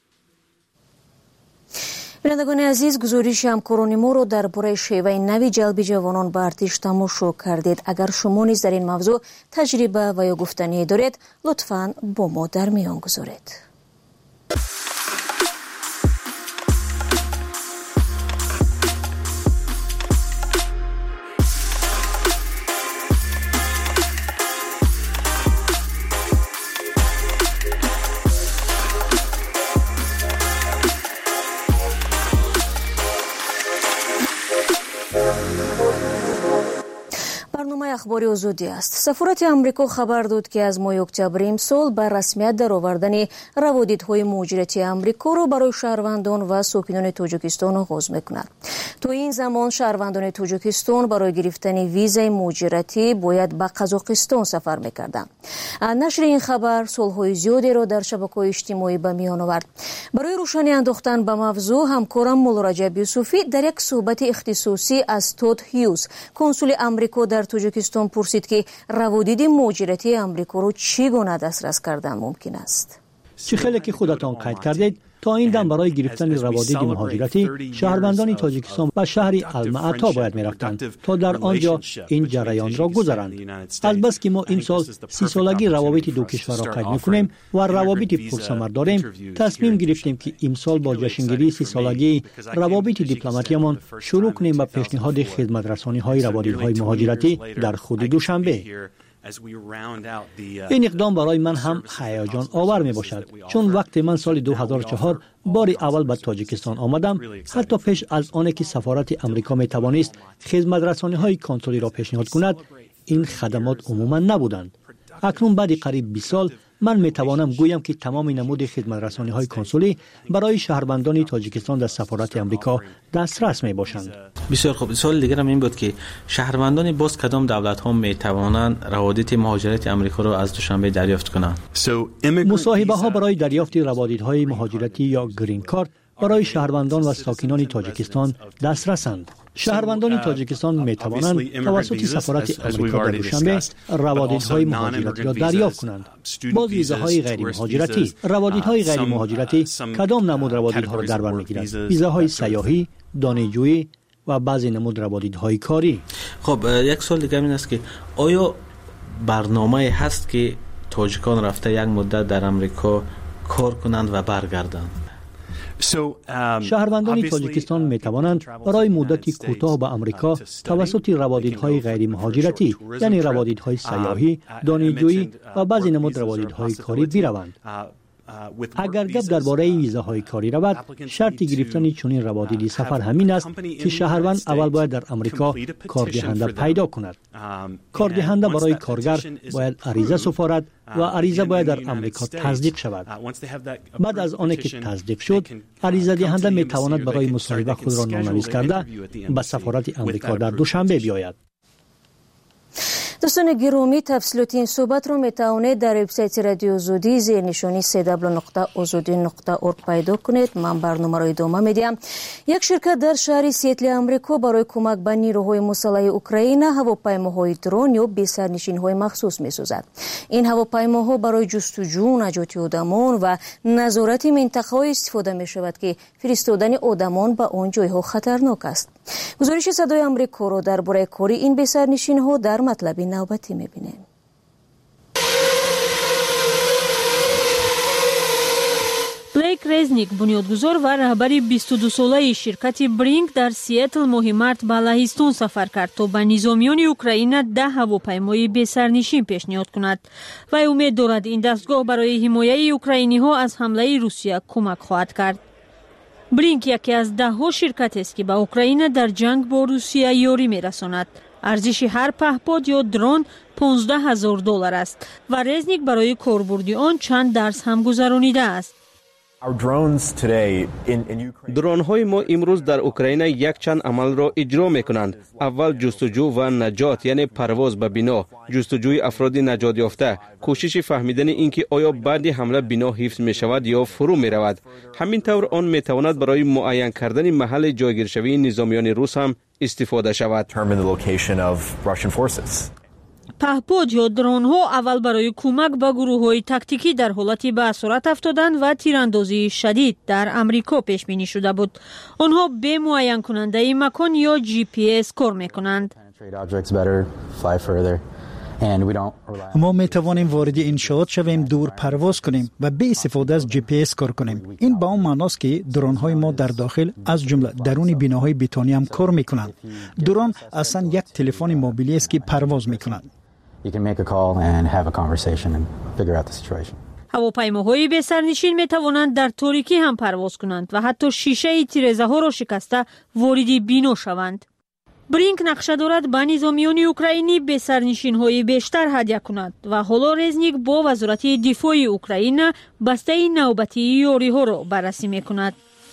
بینندگان عزیز گزارش همکاران ما رو درباره شیوه نوی جلب جوانان به ارتش تماشا کردید. اگر شما نیز در این موضوع تجربه و یا گفتنی دارید لطفاً با ما در میان گذارید. اخبار آزادی است. سفارت آمریکا خبر داد که از ماه اکتبر امسال به رسمیت درآوردن روادیدهای مهاجرتی آمریکا را برای شهروندان و ساکنان تاجیکستان آغاز می‌کند. تا این زمان شهروندان تاجیکستان برای گرفتن ویزای مهاجرتی باید به قزاقستان سفر می‌کردند. نشر این خبر سال‌های زیادی را در شبکه‌های اجتماعی به میان آورد. برای روشنی انداختن به موضوع همکارم مولا رجب یوسفی در یک صحبت اختصاصی از تود هیوز کنسول آمریکا در تاجیکستان پرسید که روادید مهاجرتی آمریکا رو چگونه دسترس کردن ممکن است. چه خیلی که خودتان قید کردید تا این دم برای گرفتن روادید مهاجرتی شهروندان تاجیکستان به شهر المعطا باید می‌رفتند تا در آنجا این جریان را گذرانند. البته که ما این سال سی سالگی روابط دو کشور را قید می‌کنیم و روابط پرثمر داریم، تصمیم گرفتیم که امسال با جشنگیری سی سالگی روابط دیپلماتیمان شروع کنیم به پیشنهاد خدمت رسانی‌های روادیدهای مهاجرتی در خود دوشنبه. این اقدام برای من هم هیجان آور می باشد، چون وقتی من سال دو هزار و چهار بار اول به تاجیکستان آمدم، حتی پیش از آنکه که سفارت امریکا می توانست خدمت رسانی‌های کنسولی را پیشنهاد کند، این خدمات عموما نبودند. اکنون بعد قریب بیست سال من می توانم گویم که تمام نمود خدمت رسانی‌های کنسولی برای شهروندان تاجیکستان در سفارت امریکا دسترس می باشند. بسیار خوب. سوال دیگر هم این بود که شهروندان باز کدام دولت‌ها می توانند روابط مهاجرت امریکا را از دوشنبه دریافت کنند؟ مصاحبه‌ها برای دریافت روابط‌های مهاجرتی یا گرین کارت برای شهروندان و ساکنان تاجیکستان دسترسند. شهروندان تاجیکستان می توانند توسط سفارت امریکا در دوشنبه روادیدهای مهاجرتی را دریافت کنند. باز ویزاهای غیر مهاجرتی، روادیدهای غیر مهاجرتی کدام نمود روادیدها را در بر میگیرند؟ ویزاهای سیاحی، دانشجویی و بعضی نمود روادیدهای کاری. خب یک سوال دیگه این است که آیا برنامه هست که تاجیکان رفته یک مدت در امریکا کار کنند و برگردند؟ شهروندان تاجیکستان می توانند برای مدتی کوتاه به امریکا توسط روادیدهای غیر مهاجرتی، یعنی روادیدهای سیاحی، دانشجویی و بعضی نمود روادیدهای کاری بروند. اگر گپ درباره ویزاهای کاری رود، شرط گرفتن چنین روادیدی سفر همین است که شهروند اول باید در امریکا کاردهنده پیدا کند. کاردهنده برای کارگر باید عریضه سفارت و عریضه باید در امریکا تصدیق شود. بعد از آنکه که تصدیق شد، عریضه دهنده می تواند برای مصاحبه خود را نامنویس کرده به سفارت امریکا در دوشنبه بیاید. دوستان گرامی، تفصیلات این صحبت رو می توانید در وبسایت رادیو زودی زیر نشانی سی دبلیو نقطه آزادی نقطه اورگ پیدا کنید. من برنامه را ادامه میدیم. یک شرکت در شهر سیاتل آمریکا برای کمک به نیروهای مسلح اوکراین هواپیماهای درون یا بی سرنشین‌های مخصوص می‌سازد. این هواپیماها برای جستجو، نجات آدمان و نظارت منطقه‌های استفاده می‌شود که فرستادن آدمان به آن جای‌ها خطرناک است. گزارش صدای آمریکا را درباره کاری این بی سرنشین‌ها در مطلب نوبتی می‌بینیم. بلیک رزنیک بنیادگذار و رهبر بیست و دو ساله شرکت برینگ در سیاتل ماه مارت به لهستان سفر کرد تا به نظامیان اوکراین ده هواپیمای بی سرنشین پیشنهاد کند و امید دارد این دستگاه برای حمایت اوکراینی‌ها از حمله روسیه کمک خواهد کرد. برینگ یکی از ده ها شرکت است که به اوکراین در جنگ با روسیه یاری می‌رساند. ارزش هر پهپاد یا درون پانزده هزار دلار است و رزنیک برای کاربردی آن چند درس هم گذرانیده است. درون های ما امروز در اوکراین یک چند عمل را اجرا می کنند. اول جستجو و نجات، یعنی پرواز به بنا، جستجوی افراد نجات یافته، کوشش فهمیدن اینکه آیا بعد حمله بنا حفظ می شود یا فرو می رود. همین طور آن می تواند برای معین کردن محل جایگیرشوی نظامیان روس هم استفاده شود. پهپاد یا درون ها اول برای کمک به گروه های تاکتیکی در حالتی به اسارت افتادن و تیراندازی شدید در امریکا پیش بینی شده بود. آنها به معین کننده مکان یا جی پی اس کار میکنند. ما می توانیم وارد انشاءات شویم، دور پرواز کنیم و به استفاده از جی پی اس کار کنیم. این با اون معناست که درون های ما در داخل از جمله درون بناهای بتونی هم کار میکنند. درون اصلا یک تلفن موبیلی است که پرواز میکنند. هواپیماهای بی سرنشین می توانند در تاریکی هم پرواز کنند و حتی شیشه تیره‌زده ها را شکسته وارد بنا شوند. برینگ نقشه دارد به نظامیان اوکراینی به سرنشین های بیشتر هدیه کند و حالا رزنیک با وزارت دفاع اوکراین بسته نوبتی یاری ها را بررسی می کند.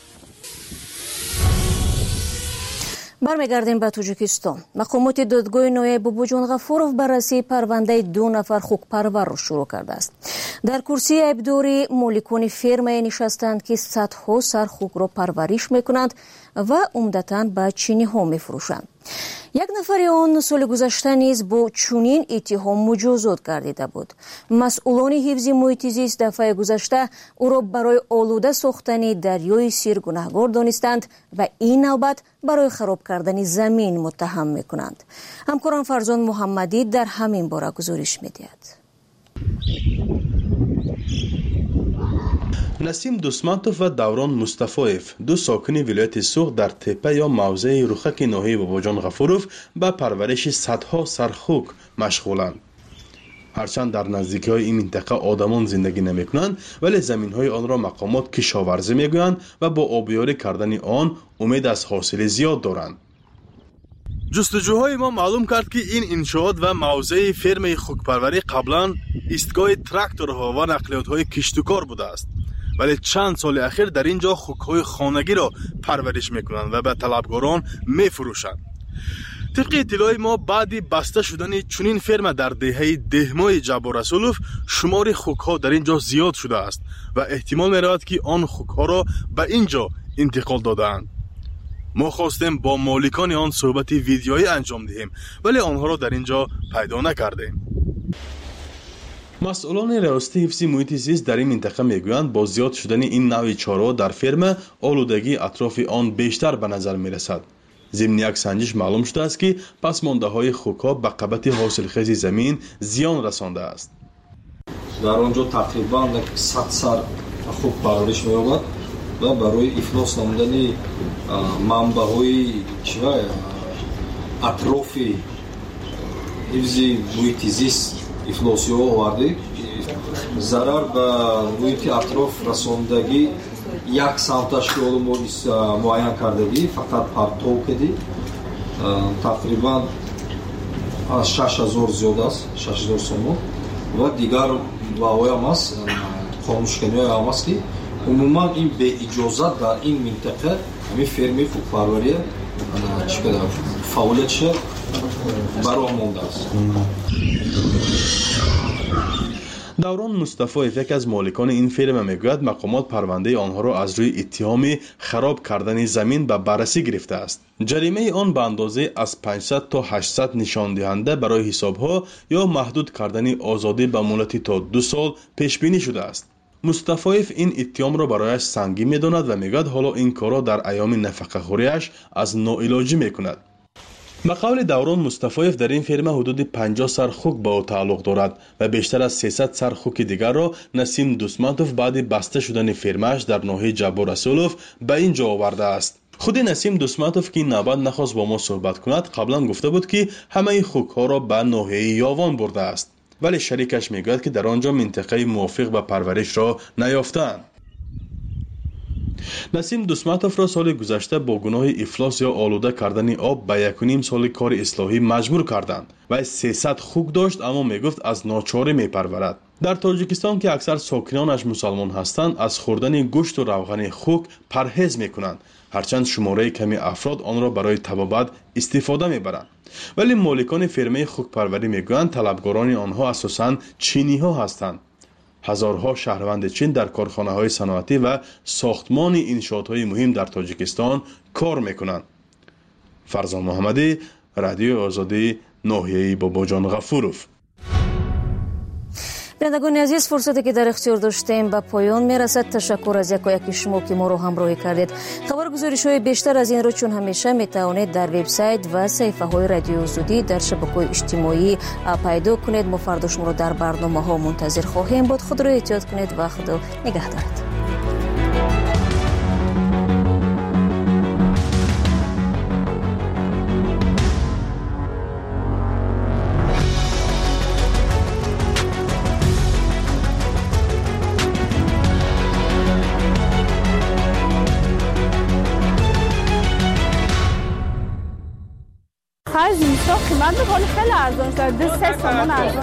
برمیگردیم به تاجیکستان. مقامات دادگاه نایب بوبوجان غفورов بررسی پرونده دو نفر خوک پرور را شروع کرده است. در کرسی عیبداری مالکان فرم نشستند که صدها سر خوک را پرورش میکنند و عمدتاً به چینی ها می فروشند. یک نفری آن سال گذشته نیز با چنین اتهام مجازات گردیده بود. مسئولان حفظ محیط زیست دفعه گذشته او را برای آلوده ساختن دریای سیر گناهکار دانستند و این نوبت برای خراب کردن زمین متهم میکنند. همکارم فرزان محمدی در همین باره گزارش میدهد. نسیم دوسمانتوف و دوران مصطفایف دو ساکن ولایت سوخ در تپه یا موضع رخک ناحیه باباجان غفوروف به پرورش صدها سرخوک مشغولند. هرچند در نزدیکی های این منطقه آدمان زندگی نمی کنند ولی زمین های آن را مقامات کشاورزی می گویند و با آبیاری کردن آن امید از حاصل زیاد دارند. جستجوهای ما معلوم کرد که این انشاءات و موضع فرم خوکپروری قبلا ایستگاه تراکتورها و نقلیات های کشتکار بوده است، ولی چند سال اخیر در اینجا خوک‌های خانگی را پرورش میکنند و به طلبکاران میفروشند. طبق اطلاع ما بعد بسته شدن چنین فرم در دهه دهمای جبار رسولوف شمار خوک‌ها در اینجا زیاد شده است و احتمال می‌رود که آن خوک‌ها را به اینجا انتقال دادند. ما خواستیم با مالکان آن صحبت ویدیویی انجام دهیم ولی آنها را در اینجا پیدا نکردیم. مسئولان ریاستی حفظ محیط زیست در این منطقه میگویند با زیاد شدن این نوع چاره‌ها در فرم آلودگی اطراف آن بیشتر به نظر میرسد. ضمن یک سنجش معلوم شده است که پسمانده‌های خوک‌ها به قبط حاصلخیز زمین زیان رسانده است. در آنجا تقریبا صد سر خوک پرورش می‌یابد و برای افلاس نمودن منبع‌های اطراف حفظ محیط زیست افلاسی ها آورده. ضرر به محیط اطراف رساندگی یک سمتش که ما معین کردگی فقط پرتو کردی تقریبا شش هزار زیاد است، شش هزار سوم و دیگر واوی هم است، خاموشکنی هم است که عموما این به اجازت در این منطقه همین فرمی خوکپروری فعالیتش برای مونده است. دوران مصطفایف یک از مالکان این فرم میگوید مقامات پرونده آنها را از روی اتهام خراب کردن زمین به بررسی گرفته است. جریمه آن به اندازه از پانصد تا هشتصد نشان دهنده برای حسابها یا محدود کردن آزادی به مدت تا دو سال پیش بینی شده است. مصطفایف این اتهام را برایش سنگین می‌داند و میگوید حالا این کار را در ایام نفقه خوریش از ناعلاجی میکند. به قول دوران مصطفایف در این فرم حدود پنجاه سر خوک به او تعلق دارد و بیشتر از سیصد سر خوک دیگر را نسیم دوسمانتوف بعد بسته شدن فرمش در ناحیه جبار رسولوف به اینجا آورده است. خود نسیم دوسمانتوف که نوبت نخواست با ما صحبت کند قبلا گفته بود که همه خوک ها را به ناحیه یاوان برده است، ولی شریکش میگوید که در آنجا منطقه موافق به پرورش را نیافتند. نسیم دوسمانتوف را سال گذشته با گناه افلاس یا آلوده کردن آب به یک و نیم سال کار اصلاحی مجبور کردند و سیصد خوک داشت اما میگفت از ناچاری میپرورد. در تاجیکستان که اکثر ساکنانش مسلمان هستند از خوردن گوشت و روغن خوک پرهیز میکنند، هرچند شماره کمی افراد آن را برای طبابت استفاده میبرند. ولی مالکان فرمه خوک پروری میگویند طلبکاران آنها اساساً چینی ها هستند. هزارها شهروند چین در کارخانه های صنعتی و ساختمان انشاءات های مهم در تاجیکستان کار میکنند. فرزان محمدی، رادیو آزادی، ناحیه باباجان غفوروف. بینندگان عزیز، فرصتی که در اختیار داشتیم به پایان میرسد. تشکر از یکایک شما که ما رو همراهی کردید. خبرگزاری‌های بیشتر از این رو چون همیشه میتوانید در وبسایت و صفحه های رادیو آزادی در شبکه‌های اجتماعی پیدا کنید. ما فردا شما رو در برنامه ها منتظر خواهیم بود. خود رو احتیاط کنید و خدا نگهدارت. خرج اینستا قیمت بخوری خیلی ارزان شد. دو سه سامان ارزان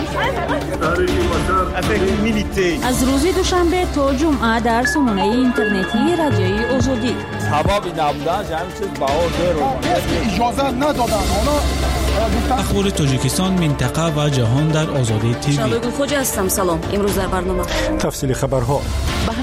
شد. از روز دوشنبه تا جمعه در سامانه اینترنتی رادیوی آزادی. حبابی نبودن جمعی چیز باور رو اجازه ندادن. اخبار تاجیکستان، منطقه و جهان در آزادی تیوی. شادو خوج هستم. سلام. امروز در برنامه تفصیل خبرها. به همین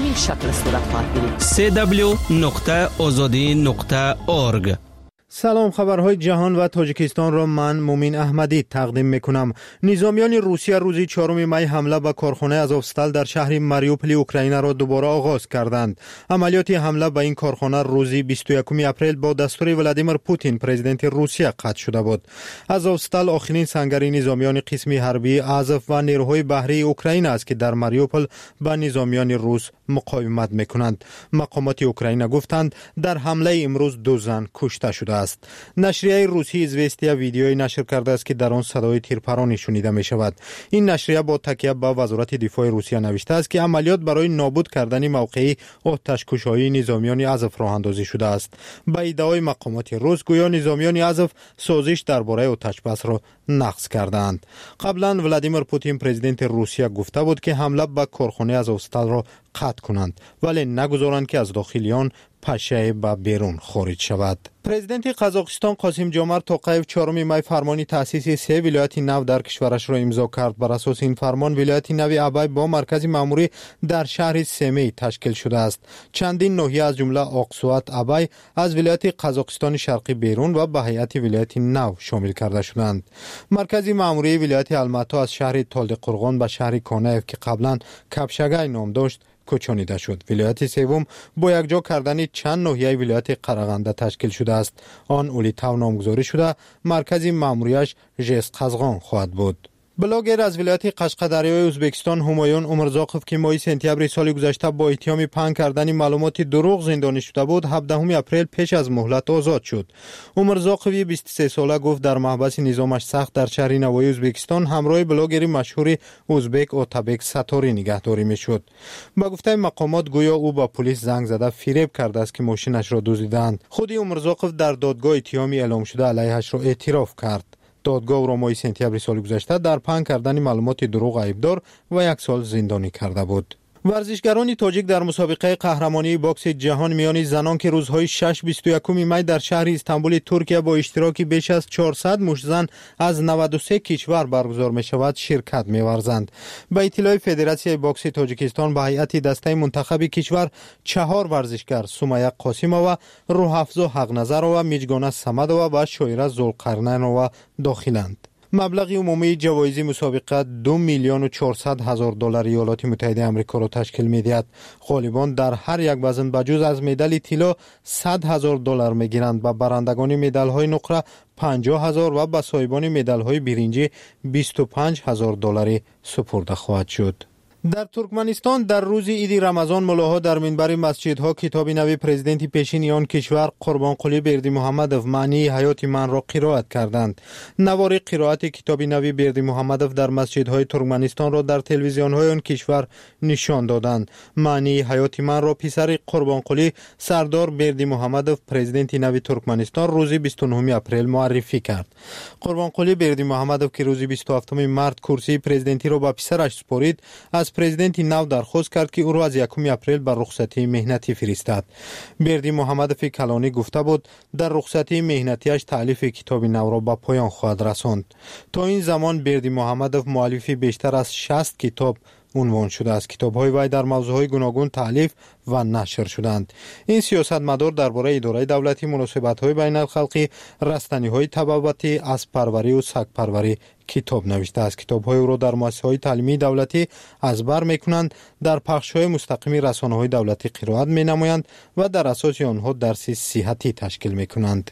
این شکل صورت خواهد گرفت. سی دبلیو نقطه آزادی نقطه اورگ. سلام، خبرهای جهان و تاجیکستان را من مومین احمدی تقدیم میکنم. نظامیان روسیه روز چهارم می حمله به کارخانه آزوفستال در شهر ماریوپول اوکراین را دوباره آغاز کردند. عملیات حمله به این کارخانه روز بیست و یکم اپریل با دستور ولادیمیر پوتین پرزیدنت روسیه قطع شده بود. آزوفستال آخرین سنگری نظامیان قسم حربی آزوف و نیروهای بحری اوکراین است که در ماریوپول به نظامیان روس مقاومت میکنند. مقامات اوکراین گفتند در حمله امروز دو زن کشته شده است. نشریه روسی ایزوستیا ویدیویی نشر کرده است که در آن صدای تیرپرانی شنیده می شود. این نشریه با تکیه به وزارت دفاع روسیه نوشته است که عملیات برای نابود کردن موقعی آتش‌کشی نظامیان آزوف راه اندازی شده است. با ادعای مقامات روس گویا نظامیان آزوف سازش درباره آتش‌بس را نقض کردند. قبلا ولادیمیر پوتین پرزیدنت روسیه گفته بود که حمله به کارخانه آزوفستال را قطع کنند ولی نگذارند که از داخل پشه به بیرون خارج شود. پرزیدنت قزاقستان قاسم جومرت توقیف چهارم می فرمانی تأسیس سه ولایت نو در کشورش را امضا کرد. بر اساس این فرمان ولایت نو ابای با مرکز مأموری در شهر سمی تشکیل شده است. چندین ناحیه از جمله آقسوات ابای از ولایت قزاقستان شرقی بیرون و به هیئت ولایت نو شامل کرده شدند. مرکز مأموری ولایت الماتا از شهر تالدقرغان به شهر کانایف که قبلا کپشگای نام داشت کوچانیده شد. ولایت سوم با یکجا کردن چند ناحیه ولایت قرغنده تشکیل شده است. آن اولیتاو نامگذاری شده مرکز مأموریش ژسقزغان خواهد بود. بلاگر از ولایت قشقدریای ازبکستان همایون عمرزاقوف که ماه سپتامبر سال گذشته با اتهام پنهان کردن معلومات دروغ زندانی شده بود هفدهم اپریل پیش از مهلت آزاد شد. عمرزاقوف بیست و سه ساله گفت در محبس نظامش سخت در شهر نوای ازبکستان همراه بلاگر مشهور ازبک اوتابک ستاری نگهداری میشد. با گفته مقامات گویا او با پلیس زنگ زده فریب کرده است که ماشینش را دزدیدند. خود عمرزاقوف در دادگاه اتهامی اعلام شده علیهش را اعتراف کرد. دادگاه او را ماه سپتامبر سال گذشته در پنهان کردن معلومات دروغ عیبدار و یک سال زندانی کرده بود. ورزشگران تاجیک در مسابقه قهرمانی باکس جهان میان زنان که روزهای شش بیست و یکم می در شهر استانبول ترکیه با اشتراک بیش از چهارصد مشتزن از نود و سه کشور برگزار می شود شرکت می ورزند. به اطلاع فدراسیون باکس تاجیکستان به هیئت دسته منتخب کشور چهار ورزشگر سمیه قاسمова، روحافزا حقنظرova، میجگانه صمدova و شایره ذوالقرنینova داخلند. مبلغ عمومی جوایز مسابقه دو میلیون و چهارصد هزار دلار ایالات متحده آمریکا را تشکیل می‌دهد. غالبان در هر یک وزن بجز از مدال طلا صد هزار دلار می‌گیرند. به برندگان مدال‌های نقره پنجاه هزار و به صاحبان مدال‌های برنجی بیست و پنج هزار دلاری سپرده خواهد شد. در ترکمنستان در روز عید رمضان ملاها در منبر مسجدها کتاب نوی پرزیدنت پیشین آن کشور قربانقلی بردیمحمدوف معنی حیات من را قرائت کردند. نوار قرائت کتاب نوی بردیمحمدوف در مسجدهای ترکمنستان را در تلویزیون‌های آن کشور نشان دادند. معنی حیات من را پسر قربانقلی سردار بردیمحمدوف پرزیدنت نوی ترکمنستان روز بیست و نهم اپریل معرفی کرد. قربانقلی بردیمحمدوف که روز بیست و هفتم مارس کرسی پرزیدنتی را به پسرش سپرید از پرزیدنت نو درخواست کرد که او را از یکم اپریل بر رخصتی مهنتی فرستد. بردیمحمدوف کلانی گفته بود در رخصتی مهنتیش تالیف کتاب نو را به پایان خواهد رساند. تا این زمان بردیمحمدوف مؤلف بیشتر از شصت کتاب عنوان شده است. کتاب‌های وی در موضوعهای گوناگون تالیف و نشر شدند. این سیاستمدار درباره اداره دولتی، مناسبت‌های بین الخلقی، رستنی‌های تبابتی، اسب‌پروری و سگ‌پروری کتاب نوشته است. کتاب‌های او را در مؤسسه‌های تعلیمی دولتی از بر می‌کنند، در پخش‌های مستقیم رسانه‌های دولتی قرائت می‌نمایند و در اساس آنها درس صحتی تشکیل می‌کنند.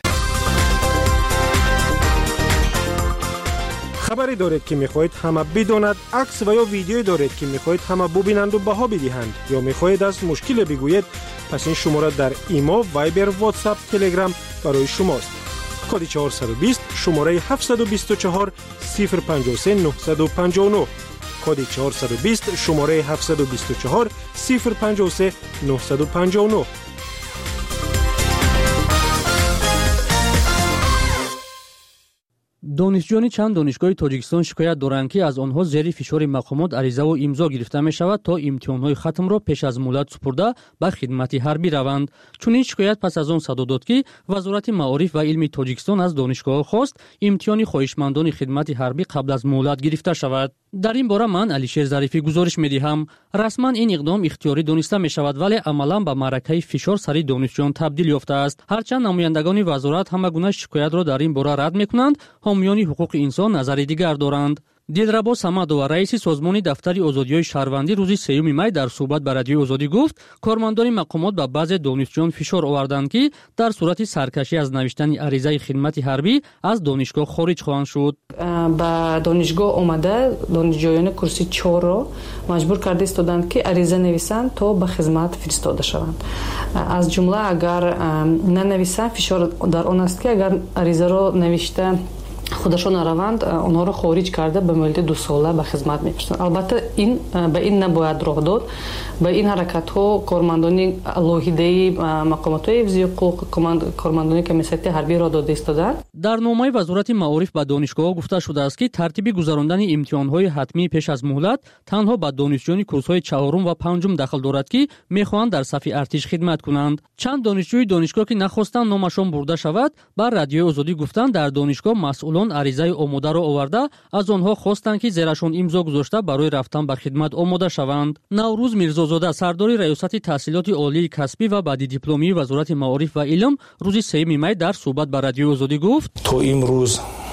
خبری دارید که میخواهید همه بداند، عکس و یا ویدیویی دارید که میخواهید همه ببینند و بها بدهند، یا میخواهید از مشکل بگویید، پس این شماره در ایما، وایبر، واتساپ، تلگرام برای شماست. کد چهارصد و بیست شماره هفتصد و بیست و چهار صفر پنجاه و سه نهصد و پنجاه و نه. کد چهارصد و بیست شماره هفتصد و بیست و چهار صفر پنجاه و سه نهصد و پنجاه و نه. донишҷӯёни чанд донишгоҳи тоҷикистон шикоят доранд ки аз онҳо зери фишори мақомот аризаву имзо гирифта мешавад то имтиҳонҳои хатмро пеш аз муддат супурда ба хидмати ҳарбӣ раванд. Чунин шикоят пас аз он садо дод ки вазорати маориф ва илми тоҷикистон аз донишгоҳҳо хост имтиҳони хоҳишмандони хидмати ҳарбӣ қабл аз муҳлат гирифта шавад. дар ин бора ман Алишер Зарифӣ гузориш медиҳам. Расман ин иқдом ихтиёрӣ дониста мешавад, вале амалан ба маъракаи фишор сари донишҷӯён табдил ёфтааст. ҳарчанд намояндагони вазорат ҳама гуна шикоятро дар ин бора рад мекунанд, ҳомиёни ҳуқуқи инсон назари дигар доранд. Дилрабо Самадова, раиси созмони дафтари озодиҳои шаҳрвандӣ рӯзи сеюми май дар суҳбат ба радиои Озодӣ гуфт, кормандони мақомот ба баъзе донишҷӯён фишор оварданд ки дар сурати саркашӣ аз навиштани аризаи хидмати ҳарбӣ аз донишгоҳ хориҷ хоҳанд шуд. ба донишгоҳ омада донишҷӯёни курси чорро маҷбур карда истоданд ки ариза нависанд то ба хизмат фиристода шаванд. аз ҷумла агар нанависанд, фишор дар он аст ки агар аризаро навишта худашон раванд, онҳоро хориҷ карда ба муддати ду сола ба хизмат мефиристанд. албатта ин ба ин набояд роҳ дод. ба ин ҳаракатҳо кормандони алоҳидаи мақомотҳои ҳифзи ҳуқуқ, кормандони комиссияти ҳарбӣ роҳ дода истоданд. дар номаи вазорати маориф ба донишгоҳҳо гуфта шудааст ки тартиби гузарондани имтиҳонҳои ҳатмии пеш аз муҳлат танҳо ба донишҷӯёни курсҳои чаҳорум ва панҷум дахл дорад ки мехоҳанд дар сафи артиш хидмат кунанд. чанд донишҷӯи донишгоҳ ки нахостанд номашон бурда шавад, ба радиои Озодӣ гуфтанд, дар донишгоҳ масъулон аризаи омодаро оварда аз онҳо хостанд ки зерашон имзо гузошта барои рафтан ба хидмат омода шаванд. Наврӯз Мирзозода, сардори раёсати таҳсилоти олии касбӣ ва баъдидипломии вазорати маориф ва илм, рӯзи сеюми май дар суҳбат ба радиои Озодӣ гуфт: то имрӯз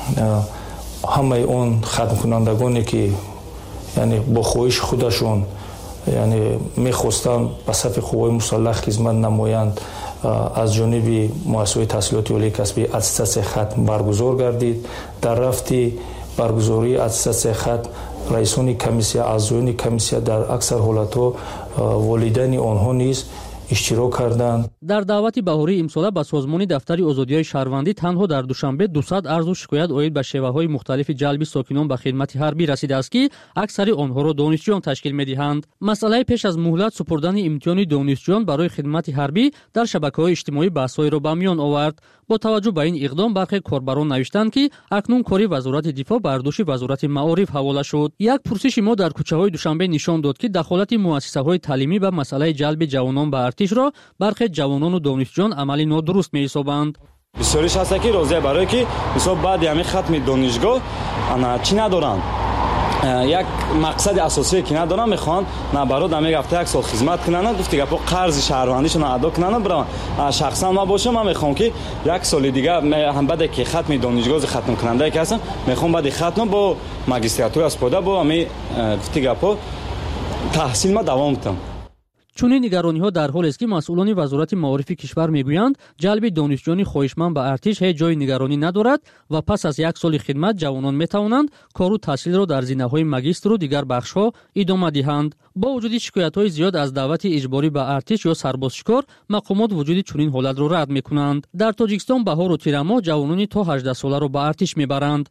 ҳамаи он хатмкунандагоне ки яъне бо хоҳиши худашон яъне мехостанд ба сафи қувваҳои мусаллах хизмат намоянд, аз ҷониби муассисаҳои таҳсилоти олии касбӣ аттестатсияи хатм баргузор гардид. дар рафти баргузории аттестатсияи хатм раисони комиссия, аъзоёни комиссия, дар аксар ҳолатҳо волидайни онҳо низ иштирок карданд. дар даъвати баҳории имсола ба созмони дафтари озодиҳои шаҳрвандӣ танҳо дар душанбе дусад арзу шикоят оид ба шеваҳои мухталифи ҷалби сокинон ба хидмати ҳарбӣ расидааст ки аксари онҳоро донишҷӯён ташкил медиҳанд. масъалаи пеш аз муҳлат супурдани имтиҳони донишҷӯён барои хидмати ҳарбӣ дар шабакаҳои иҷтимоӣ баҳсҳоеро ба миён овард. бо таваҷҷӯҳ ба ин иқдом бархе корбарон навиштанд ки акнун кори вазорати дифоъ ба ардоши вазорати маориф ҳавола шуд. як пурсиши мо дар кӯчаҳои душанбе нишон дод ки дахолати муассисаҳои таълимӣ ба масъалаи ҷалби ҷавонон ба артишро бархе ҷавонону донишҷӯён амали нодуруст меҳисобанд. бисёриш ҳаста ки розия барое ки мисол баъди ҳамин хатми донишгоҳ ана чӣ надоранд, як мақсади асосие ки надоранд, мехоҳанд наоборот ҳамин рафта як сол хизмат кунанд, гуфти гапо қарзи шаҳрвандишона адо кунанд. бираванд шахсан ман бошам, ман мехоҳам ки як соли дигар баъде ки хатми донишгоҳ хатмкунандае ки ҳастам, мехоҳам баъди хатм бо магистратура испода бо ҳамин гуфти гапо таҳсил ма давом кунам. чунин нигарониҳо дар ҳолест ки масъулони вазорати маорифи кишвар мегӯянд ҷалби донишҷӯёни хоҳишманд ба артиш ҳеҷ ҷои нигаронӣ надорад ва пас аз як соли хидмат ҷавонон метавонанд кору таҳсилро дар зинаҳои магистру дигар бахшҳо идома диҳанд. бо вуҷуди шикоятҳои зиёд аз даъвати иҷборӣ ба артиш ё сарбозшикор, мақомот вуҷуди чунин ҳолатро рад мекунанд. дар тоҷикистон баҳору тирамоҳ ҷавонони то ҳаждаҳ соларо ба артиш мебаранд.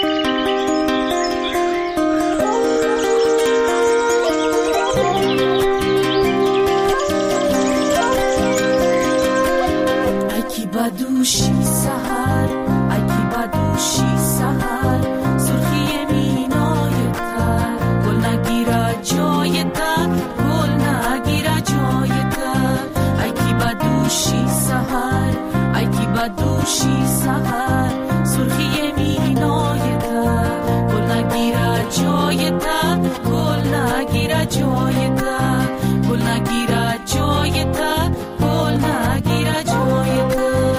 badoushi sahar ayki badoushi sahar surkhi minoyeta gul nagira joyeta gul nagira joyeta ayki badoushi sahar ayki badoushi sahar surkhi minoyeta gul nagira joyeta gul nagira joyeta gul nagira joyeta gul nagira joyeta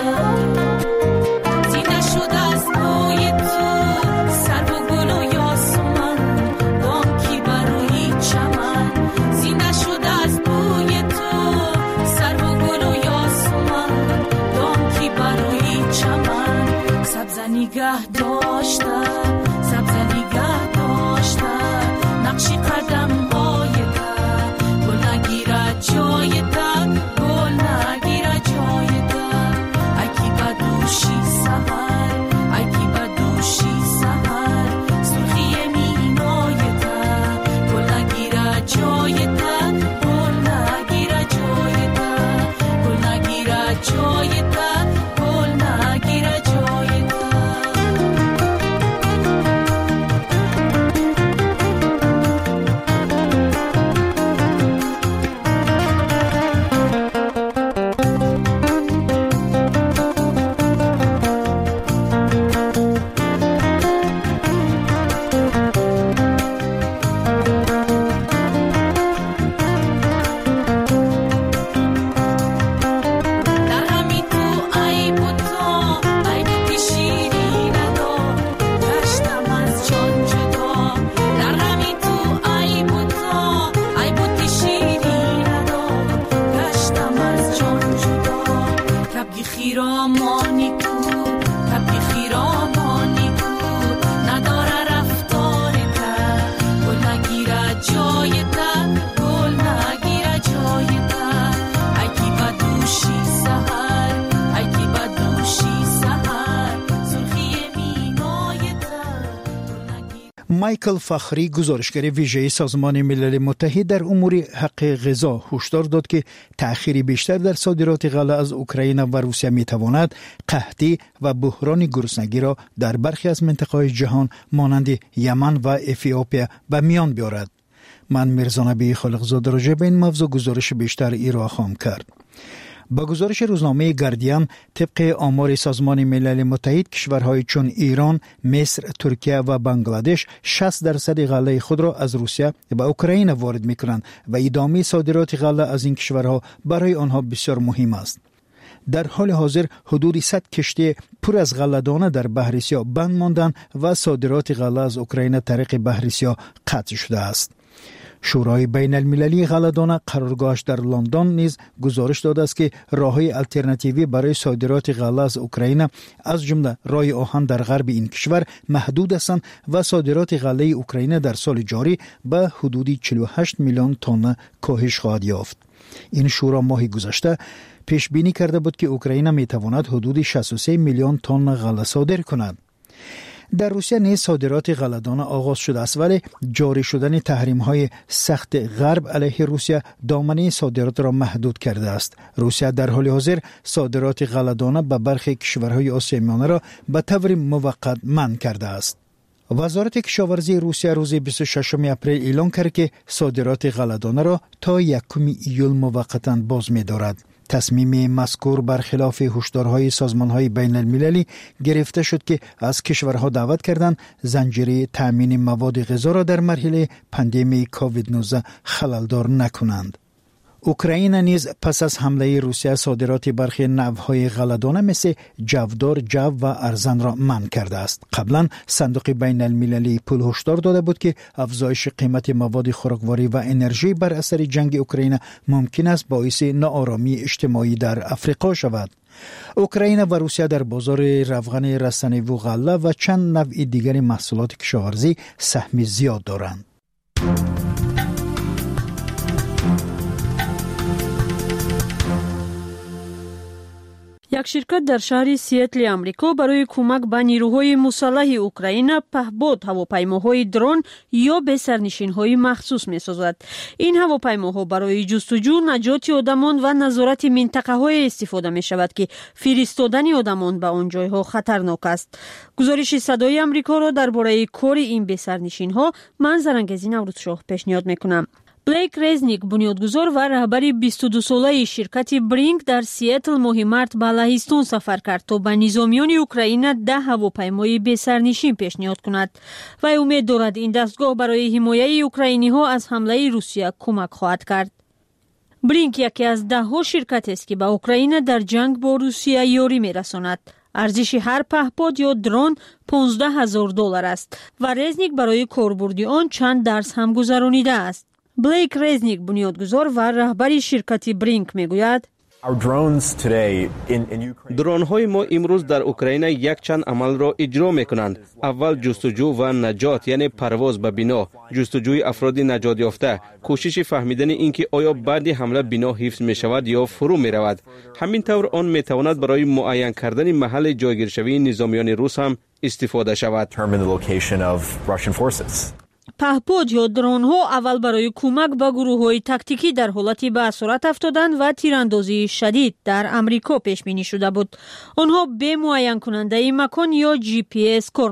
نگاه داشته سبز نگاه داشته نقشی قدم هایده گل نگیره جایده گل نگیره جایده اکی بدوشی سهر اکی بدوشی سهر سرخی مینایده گل نگیره جایده گل نگیره جایده گل نگیره جایده گل نگیره جایده مایکل فخری گزارشگر ویژه سازمان ملل متحد در امور حق غذا هشدار داد که تأخیر بیشتر در صادرات غله از اوکراین و روسیه میتواند قحطی و بحران گرسنگی را در برخی از مناطق جهان مانند یمن و اتیوپیا به میان بیاورد. من میرزا نبی خالقزاده راجع به این موضوع گزارش بیشتر ارائه خواهم کرد. با گزارش روزنامه گاردین، طبق آمار سازمان ملل متحد، کشورهای چون ایران، مصر، ترکیه و بنگلادش شصت درصد غله خود را از روسیه و اوکراین وارد می‌کنند و ادامه صادرات غله از این کشورها برای آنها بسیار مهم است. در حال حاضر حدود صد کشتی پر از غله‌دانه در بحر سیاه بند ماندند و صادرات غله از اوکراین طریق بحر سیاه قطع شده است. شورای بین المللی غله‌دانه قرارگاهش در لندن نیز گزارش داده است که راه‌های الटरनेटिव्ی برای صادرات غله از اوکراین از جمله راه آهن در غرب این کشور محدود هستند و صادرات غله اوکراین در سال جاری به حدود چهل و هشت میلیون تن کاهش خواهد یافت. این شورا ماه گذشته پیش بینی کرده بود که اوکراین می تواند حدود شصت و سه میلیون تن غله صادر کند. در روسیه نیز صادرات غله‌دانه آغاز شده است، ولی جاری شدن تحریم‌های سخت غرب علیه روسیه دامنه صادرات را محدود کرده است. روسیه در حال حاضر صادرات غله‌دانه به برخی کشورهای آسیای میانه را به طور موقت منع کرده است. وزارت کشاورزی روسیه روز بیست و ششم اپریل اعلام کرد که صادرات غله‌دانه را تا یکم ایول موقتا باز می‌دارد. تصمیم مذکور برخلاف هشدارهای سازمانهای بین المللی گرفته شد که از کشورها دعوت کردند زنجیره تامین مواد غذا را در مرحله پاندمی کووید نوزده خللدار نکنند. اوکراین نیز پس از حمله روسیه صادرات برخی نوع‌های غله‌دانه مثل جودار، جو و ارزن را منع کرده است. قبلا صندوق بین المللی پول هشدار داده بود که افزایش قیمت مواد خوراکواری و انرژی بر اثر جنگ اوکراین ممکن است باعث ناآرامی اجتماعی در افریقا شود. اوکراین و روسیه در بازار روغن رستنی و غله و چند نوع دیگر محصولات کشاورزی سهم زیاد دارند. یک شرکت در شهر سیاتل آمریکا برای کمک به نیروهای مسلح اوکراین پهباد هواپیماهای درون یا به سرنشین‌های مخصوص می‌سازد. این هواپیماها برای جستجو، نجات آدمان و نظارت منطقه‌های استفاده می‌شود که فرستادن آدمان به آن جایها خطرناک است. گزارش صدای آمریکا را درباره کار این به سرنشین‌ها من زرنگزی نوروزشاه پیشنهاد می‌کنم. بلیک رزنیک بنیادگذار و رهبر بیست و دو ساله شرکت برینگ در سیاتل ماه مارت به لهستان سفر کرد تا به نظامیان اوکراین ده هواپیمای به سرنشین پیشنهاد کند و امید دارد این دستگاه برای حمایت اوکراینی ها از حمله روسیه کمک خواهد کرد. برینگ یکی از ده ها شرکت است که به اوکراین در جنگ با روسیه یاری می رساند. ارزش هر پهپاد یا درون پانزده هزار دلار است و رزنیک برای کاربردی آن چند درس هم گذرانیده است. بلیک رزنیک بنیادگذار و رهبر شرکت برینگ میگوید درون های ما امروز در اوکراین یک چند عمل را اجرا می کنند. اول جستجو و نجات یعنی پرواز به بنا، جستجوی افراد نجات یافته، کوشش فهمیدن اینکه آیا بعد حمله بنا حفظ می شود یا فرو می رود. همین طور آن می تواند برای معین کردن محل جایگیرشوی نظامیان روس هم استفاده شود. پهپاد یا درون ها اول برای کمک به گروه های تاکتیکی در حالتی به اسارت افتادن و تیراندازی شدید در امریکا پیش بینی شده بود. آنها به معین کننده مکان یا جی پی اس کار